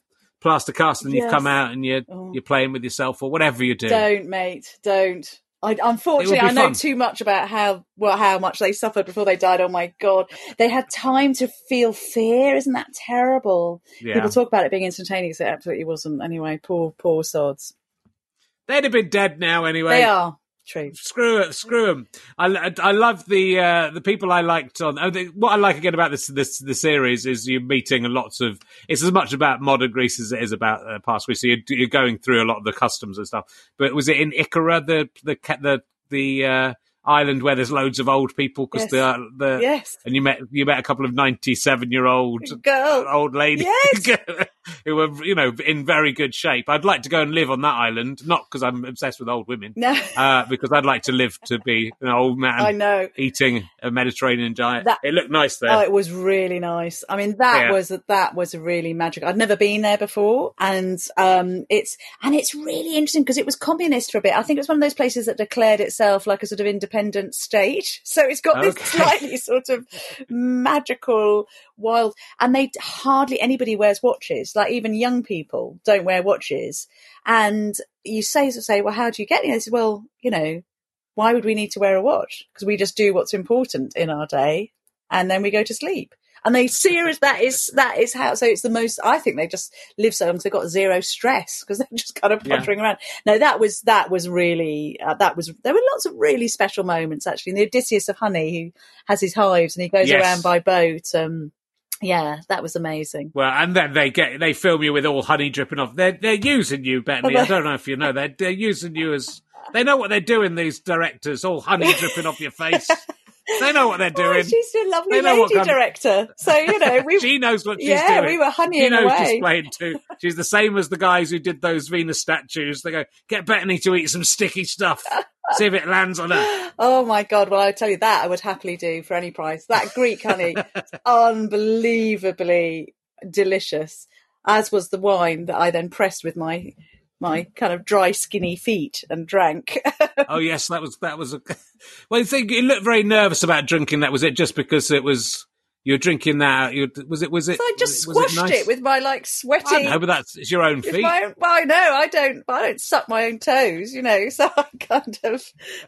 plaster cast and Yes. you've come out and you're Oh. you're playing with yourself or whatever you do. Don't, mate, don't. I, unfortunately, It would I be know fun. too much about how well how much they suffered before they died. Oh my God, they had time to feel fear. Isn't that terrible? Yeah. People talk about it being instantaneous. It absolutely wasn't. Anyway, poor poor sods. They'd have been dead now anyway. They are true. Screw it, screw them. I, I, I love the uh, the people I liked on. Oh, the, what I like again about this this the series is you're meeting lots of. It's as much about modern Greece as it is about uh, past Greece. So you're, you're going through a lot of the customs and stuff. But was it in Icara, the the the the uh, island where there's loads of old people? Because Yes. the the Yes. and you met you met a couple of ninety-seven year old Girl. old ladies. Yes. Who were, you know, in very good shape. I'd like to go and live on that island, not because I'm obsessed with old women, No. uh, because I'd like to live to be an old man I know. eating a Mediterranean diet. That- it looked nice there. Oh, it was really nice. I mean, that Yeah. was that was a really magical. I'd never been there before, and um, it's and it's really interesting because it was communist for a bit. I think it was one of those places that declared itself like a sort of independent state. So it's got this Okay. slightly sort of magical, wild, and they hardly anybody wears watches. Like even young people don't wear watches. And you say to say, well, how do you get it? They say, well, you know, why would we need to wear a watch? Because we just do what's important in our day, and then we go to sleep. And they serious that is that is how. So it's the most. I think they just live so long because they've got zero stress because they're just kind of Yeah. pottering around. No, that was that was really uh, that was. There were lots of really special moments actually. And the Odysseus of Honey, who has his hives and he goes Yes. around by boat. Um, yeah, that was amazing. Well, and then they get they film you with all honey dripping off. They're they're using you, Bethany. I don't know if you know. They're they're using you as they know what they're doing. These directors, all honey dripping off your face. They know what they're Oh, doing. she's a lovely They know what lady kind of- director. So you know, we she knows what she's yeah, doing. we were She honeying knows away. she's playing too. She's the same as the guys who did those Venus statues. They go, get Bethany to eat some sticky stuff. See if it lands on her. Oh my God! Well, I tell you that I would happily do for any price. That Greek honey, unbelievably delicious. As was the wine that I then pressed with my my kind of dry, skinny feet and drank. Oh yes, that was that was. A... Well, you think you looked very nervous about drinking that. Was it just because it was you were drinking that? You was it? Was it? So I just was squashed nice? it with my like sweaty. I know, but that's it's your own with feet. my own- well, I know I don't. I don't suck my own toes, you know. So I kind of,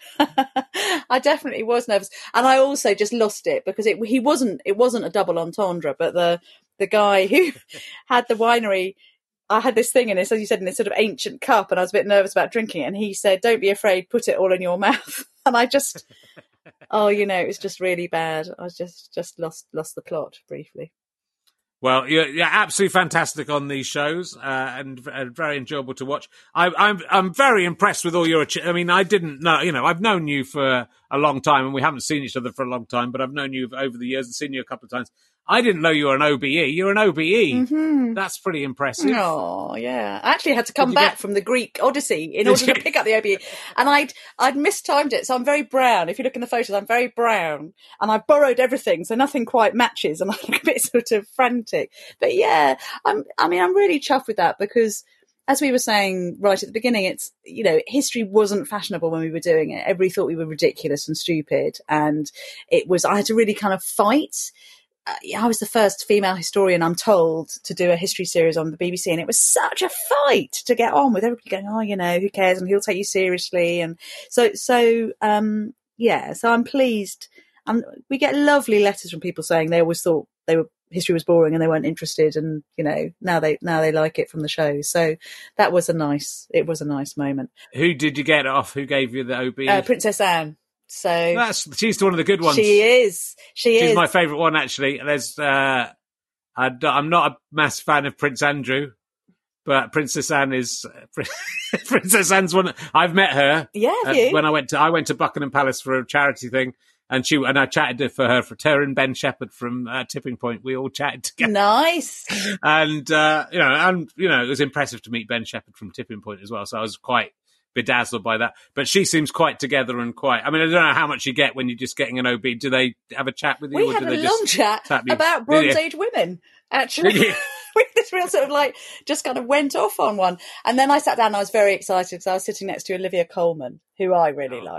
I definitely was nervous, and I also just lost it because it he wasn't. It wasn't a double entendre, but the the guy who had the winery. I had this thing in this, as you said, in this sort of ancient cup, and I was a bit nervous about drinking it. And he said, "Don't be afraid, put it all in your mouth." And I just, oh, you know, it was just really bad. I was just, just lost, lost the plot briefly. Well, you're, you're absolutely fantastic on these shows, uh, and, and very enjoyable to watch. I, I'm I'm very impressed with all your. ach- I mean, I didn't know. You know, I've known you for a long time, and we haven't seen each other for a long time. But I've known you over the years and seen you a couple of times. I didn't know you were an O B E. You're an O B E. Mm-hmm. That's pretty impressive. Oh, yeah. I actually had to come you back get- from the Greek Odyssey in Did order to you? pick up the O B E. And I'd, I'd mistimed it. So I'm very brown. If you look in the photos, I'm very brown. And I borrowed everything. So nothing quite matches. And I look a bit sort of frantic. But yeah, I'm, I mean, I'm really chuffed with that because as we were saying right at the beginning, it's, you know, history wasn't fashionable when we were doing it. Everybody thought we were ridiculous and stupid. And it was, I had to really kind of fight. Uh, I was the first female historian, I'm told, to do a history series on the B B C, and it was such a fight to get on with everybody going, oh, you know, who cares, and he'll take you seriously. And so, so um, yeah, so I'm pleased. And we get lovely letters from people saying they always thought they were history was boring and they weren't interested, and you know, now they now they like it from the show. So that was a nice, it was a nice moment. Who did you get off? Who gave you the O B E? Uh, Princess Anne. So That's she's one of the good ones. she is, she She's is. my favourite one, actually. There's, uh, I, I'm not a massive fan of Prince Andrew, but Princess Anne is Princess Anne's one. I've met her. Yeah, have uh, you? when I went to I went to Buckingham Palace for a charity thing, and she and I chatted for her for her and Ben Shepherd from uh, Tipping Point. We all chatted together, Nice. and uh, you know, and you know, it was impressive to meet Ben Shepherd from Tipping Point as well. So I was quite bedazzled by that. But she seems quite together and quite. I mean, I don't know how much you get when you're just getting an O B. Do they have a chat with you? We or had do a they long just chat tap you? about Did Bronze you? Age women, actually. Did you? We this real sort of like just kind of went off on one. And then I sat down and I was very excited because I was sitting next to Olivia Colman, who I really Oh. like.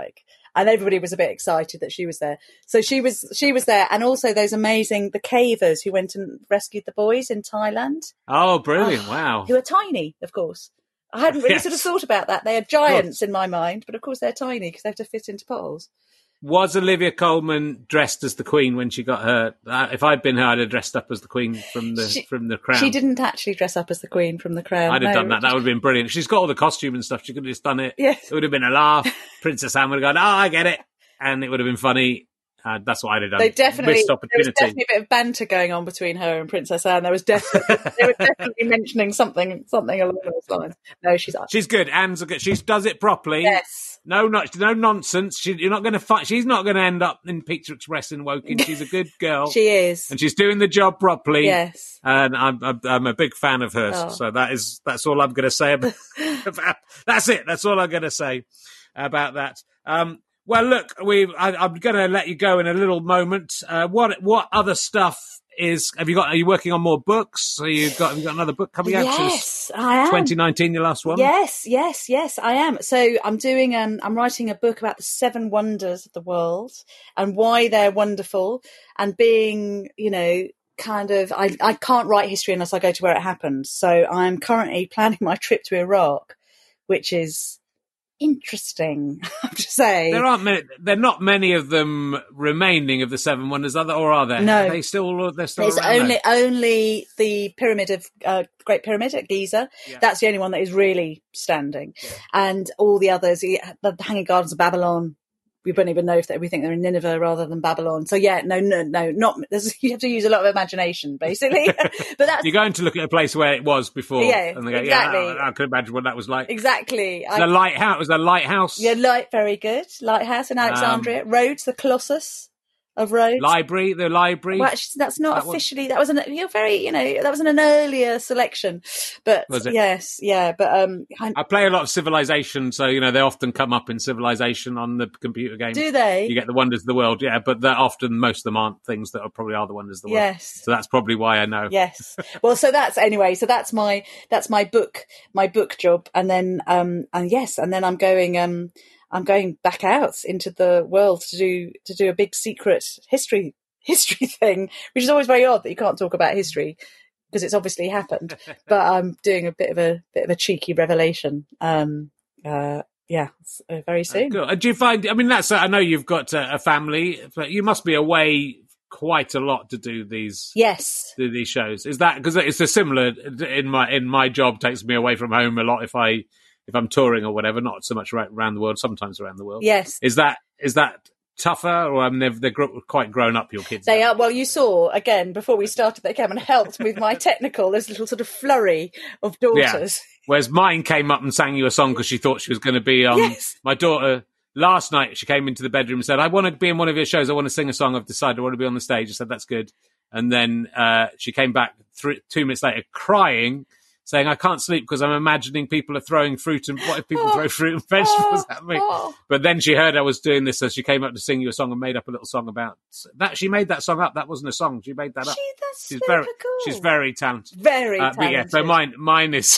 And everybody was a bit excited that she was there. So she was she was there, and also those amazing the cavers who went and rescued the boys in Thailand. Oh, brilliant! Oh, wow, who are tiny, of course. I hadn't really Yes. sort of thought about that. They are giants in my mind, but of course they're tiny because they have to fit into potholes. Was Olivia Colman dressed as the Queen when she got her? Uh, if I'd been her, I'd have dressed up as the Queen from the She- from the Crown. She didn't actually dress up as the Queen from The Crown. I'd have no. done that. That would have been brilliant. She's got all the costume and stuff. She could have just done it. Yes. It would have been a laugh. Princess Anne would have gone, "Oh, I get it," and it would have been funny. Uh, that's what I'd have done. They definitely Missed there was opportunity. definitely a bit of banter going on between her and Princess Anne. There was definitely they were definitely mentioning something something along those lines. No, she's She's good. Anne's a good. She does it properly. yes. No, no, no nonsense. She, you're not going to fight. She's not going to end up in Pizza Express in Woking. She's a good girl. She is. and she's doing the job properly. Yes. And I'm, I'm, I'm a big fan of hers. Oh. So that is, that's all I'm going to say about, about. That's it. That's all I'm going to say about that. Um, well, look, we. I'm going to let you go in a little moment. Uh, what, what other stuff is? Have you got? Are you working on more books? Are you got? Have you got another book coming out? Yes, I am. twenty nineteen, your last one. Yes, yes, yes, I am. So I'm doing, um, I'm writing a book about the seven wonders of the world and why they're wonderful, and being, you know, kind of, I, I can't write history unless I go to where it happened. So I'm currently planning my trip to Iraq, which is interesting, I have to say. There aren't many. There are not many of them remaining of the seven wonders, are there, or are there? No. Are they still. They're still It's around only there? only the pyramid of uh, Great Pyramid at Giza. Yeah. That's the only one that is really standing, and all the others, the the Hanging Gardens of Babylon. We don't even know if they, we think they're in Nineveh rather than Babylon. So yeah, no, no, no, not. There's, you have to use a lot of imagination, basically. But that's You're going to look at a place where it was before. Yeah, and they go, exactly. Yeah, I, I could imagine what that was like. exactly. The lighthouse. Was a lighthouse. yeah, light, very good. Lighthouse in Alexandria. Rhodes, the Colossus of Rhodes. Library. The library. Well, actually, that's not That was- officially. That was an you're very, you know, that was an earlier selection, but Was it? yes, yeah, but um, I, I play a lot of Civilization, so you know they often come up in Civilization on the computer game. do they? You get the wonders of the world, yeah, but they're often most of them aren't things that are probably are the wonders of the world. Yes. So that's probably why I know. Yes. Well, so that's anyway. So that's my that's my book, my book job, and then um and yes, and then I'm going um I'm going back out into the world to do to do a big secret history history thing, which is always very odd that you can't talk about history because it's obviously happened. But I'm doing a bit of a bit of a cheeky revelation. Um. Uh. Yeah. Uh, very soon. Good. And do you find? I mean, that's. I know you've got a, a family, but you must be away quite a lot to do these. Yes. Do these shows? Is that because it's a similar in my in my job takes me away from home a lot if I if I'm touring or whatever. Not so much around the world. Sometimes around the world. Yes. Is that is that tougher, or um, they've, they're gr- quite grown up? Your kids. They now? are. Well, you saw again before we started. They came and helped with my technical. There's a little sort of flurry of daughters. Whereas mine came up and sang you a song because she thought she was going to be on. Yes. My daughter last night she came into the bedroom and said, "I want to be in one of your shows. I want to sing a song. I've decided I want to be on the stage." I said, "That's good." And then uh, she came back three, two minutes later crying, saying, "I can't sleep because I'm imagining people are throwing fruit and what if people Oh. throw fruit and vegetables Oh. at me?" Oh. But then she heard I was doing this, so she came up to sing you a song and made up a little song about that. She made that song up. That wasn't a song. She made that up. She, that's She's super very, cool. she's very talented. very Uh, but yeah, so talented. mine, mine is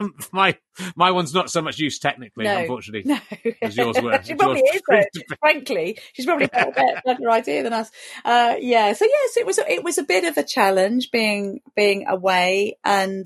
my my one's not so much use technically, No. unfortunately. No, As yours were. she As probably yours is. proved Though, to be. frankly, she's probably got a better, better idea than us. Uh, yeah. So yes, it was it was a bit of a challenge being being away, and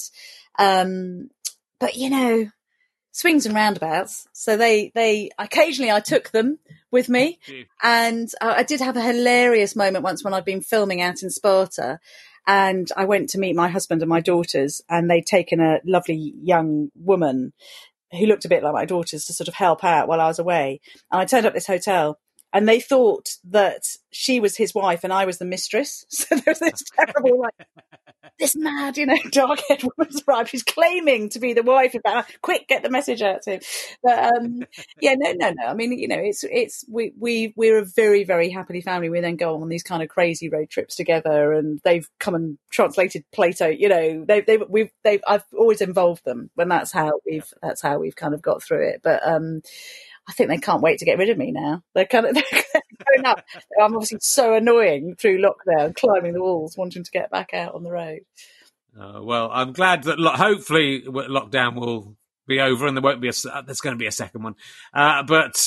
um, but you know, swings and roundabouts. So they they occasionally I took them with me, Yeah. and uh, I did have a hilarious moment once when I'd been filming out in Sparta. And I went to meet my husband and my daughters, and they'd taken a lovely young woman who looked a bit like my daughters to sort of help out while I was away. And I turned up at this hotel, and they thought that she was his wife and I was the mistress. So there was this terrible, like, this mad, you know, dark-haired woman's arrived. She's claiming to be the wife. About quick, get the message out to him. But um, yeah, no, no, no. I mean, you know, it's it's we we we're a very very happy family. We then go on these kind of crazy road trips together, and they've come and translated Plato. You know, they they we've they've I've always involved them, and that's how we've that's how we've kind of got through it. But um, I think they can't wait to get rid of me now. They're kind of they're going up. I'm obviously so annoying through lockdown, climbing the walls, wanting to get back out on the road. Uh, well, I'm glad that lo- hopefully w- lockdown will be over and there won't be a. s- uh, There's going to be a second one, uh, but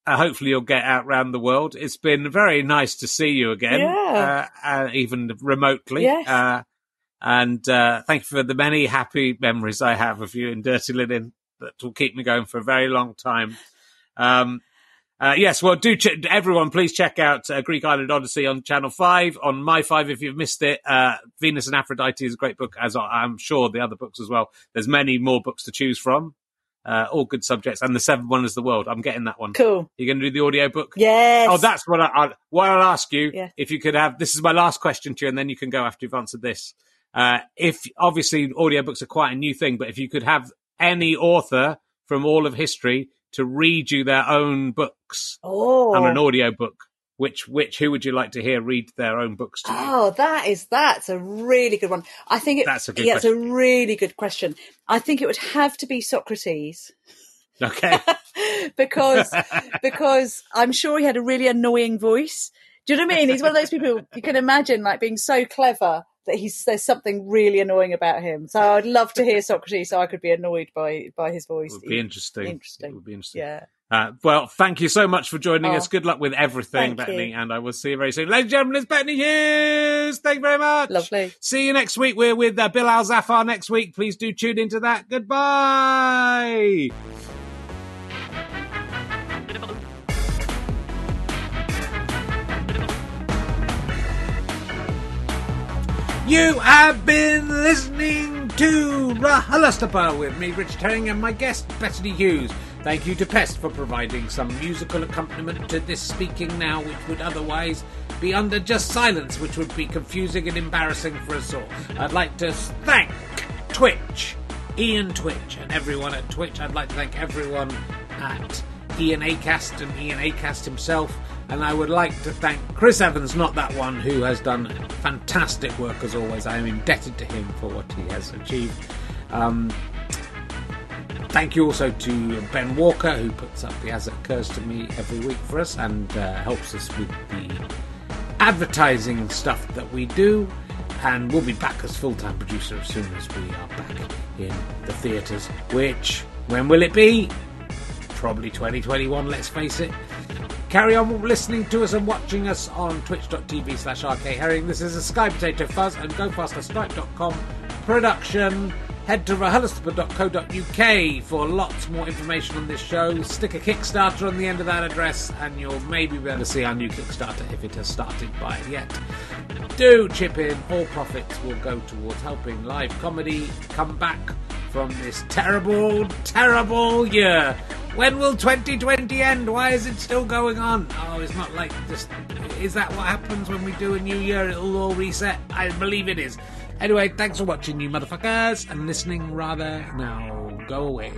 Uh, hopefully you'll get out round the world. It's been very nice to see you again, Yeah. uh, uh, even remotely. Yes. Uh, and uh, thank you for the many happy memories I have of you in Dirty Linen that will keep me going for a very long time. Um, uh, yes, well, do ch- everyone please check out uh, Greek Island Odyssey on Channel five, on My five if you've missed it. Uh, Venus and Aphrodite is a great book, as I'm sure the other books as well. There's many more books to choose from. Uh, all good subjects. And The Seven Wonders of the World. I'm getting that one. Cool. You're going to do the audio book? Yes. Oh, that's what, I, I, what I'll ask you. Yeah. If you could have, this is my last question to you, and then you can go after you've answered this. Uh, if, obviously, audiobooks are quite a new thing, but if you could have any author from all of history to read you their own books Oh. on an audio book, which, which, who would you like to hear read their own books to you? Oh, that is, that's a really good one. I think it, That's a good yeah, question. it's a really good question. I think it would have to be Socrates. Okay. because because I'm sure he had a really annoying voice. Do you know what I mean? He's one of those people you can imagine like being so clever that he's there's something really annoying about him. So I'd love to hear Socrates so I could be annoyed by by his voice. It would be interesting. Interesting. It would be interesting. Yeah. Uh, well, thank you so much for joining Oh. us. Good luck with everything, Thank Bethany, you. and I will see you very soon. Ladies and gentlemen, it's Bethany Hughes. Thank you very much. Lovely. See you next week. We're with uh, Bill Al-Zafar next week. Please do tune into that. Goodbye. You have been listening to RHLSTP with me, Richard Herring, and my guest, Bethany Hughes. Thank you to Pest for providing some musical accompaniment to this speaking now, which would otherwise be under just silence, which would be confusing and embarrassing for us all. I'd like to thank Twitch, Ian Twitch, and everyone at Twitch. I'd like to thank everyone at Ian Acast and Ian Acast himself. And I would like to thank Chris Evans, not that one, who has done fantastic work as always. I am indebted to him for what he has achieved. Um, thank you also to Ben Walker, who puts up the As It Occurs to Me every week for us and uh, helps us with the advertising stuff that we do. And we'll be back as full-time producer as soon as we are back in the theatres, which, when will it be? Probably twenty twenty-one, let's face it. Carry on listening to us and watching us on twitch.tv slash rkherring. This is a Sky Potato Fuzz and go faster stripe dot com production. Head to rhlstp dot co dot uk for lots more information on this show. Stick a Kickstarter on the end of that address and you'll maybe be able to see our new Kickstarter if it has started by yet. Do chip in. All profits will go towards helping live comedy come back from this terrible, terrible year. When will twenty twenty end? Why is it still going on? Oh, it's not like just... Is that what happens when we do a new year? It'll all reset? I believe it is. Anyway, thanks for watching, you motherfuckers, and listening, rather. Now, go away.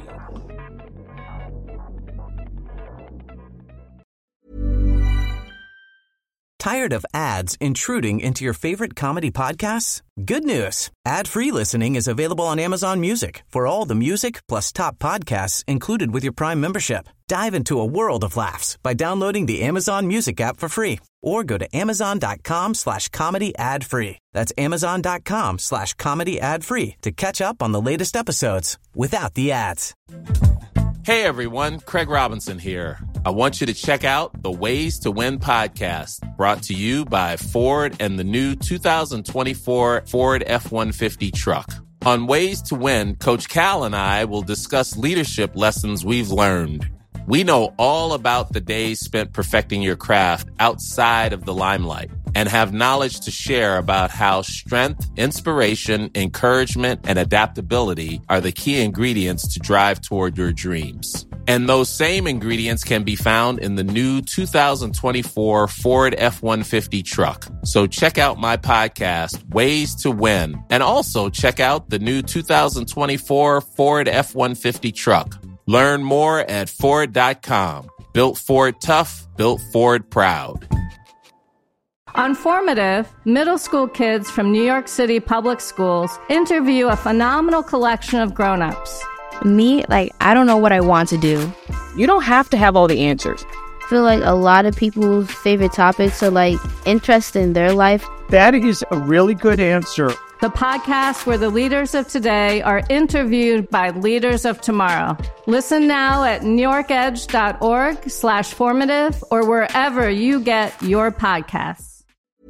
Tired of ads intruding into your favorite comedy podcasts? Good news. Ad-free listening is available on Amazon Music for all the music plus top podcasts included with your Prime membership. Dive into a world of laughs by downloading the Amazon Music app for free or go to amazon.com slash comedy ad free. That's amazon.com slash comedy ad free to catch up on the latest episodes without the ads. Hey everyone, Craig Robinson here. I want you to check out the Ways to Win podcast, brought to you by Ford and the new two thousand twenty-four Ford F one fifty truck. On Ways to Win, Coach Cal and I will discuss leadership lessons we've learned. We know all about the days spent perfecting your craft outside of the limelight and have knowledge to share about how strength, inspiration, encouragement, and adaptability are the key ingredients to drive toward your dreams. And those same ingredients can be found in the new two thousand twenty-four Ford F one fifty truck. So check out my podcast, Ways to Win, and also check out the new two thousand twenty-four Ford F one fifty truck. Learn more at Ford dot com. Built Ford tough, built Ford proud. On Formative, middle school kids from New York City public schools interview a phenomenal collection of grown-ups. Me, like, I don't know what I want to do. You don't have to have all the answers. I feel like a lot of people's favorite topics are, like, interest in their life. That is a really good answer. the podcast where the leaders of today are interviewed by leaders of tomorrow. Listen now at newyorkedge.org slash formative or wherever you get your podcasts.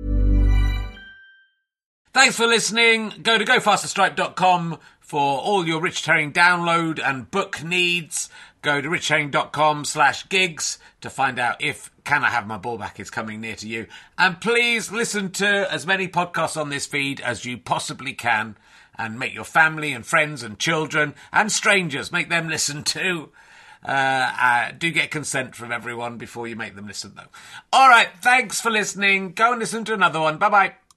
Thanks for listening. Go to go faster stripe dot com for all your Richard Herring download and book needs. Go to richardherring.com slash gigs to find out if Can I Have My Ball Back is coming near to you. And please listen to as many podcasts on this feed as you possibly can and make your family and friends and children and strangers, make them listen too. Uh, uh, do get consent from everyone before you make them listen, though. All right, thanks for listening. Go and listen to another one. Bye-bye.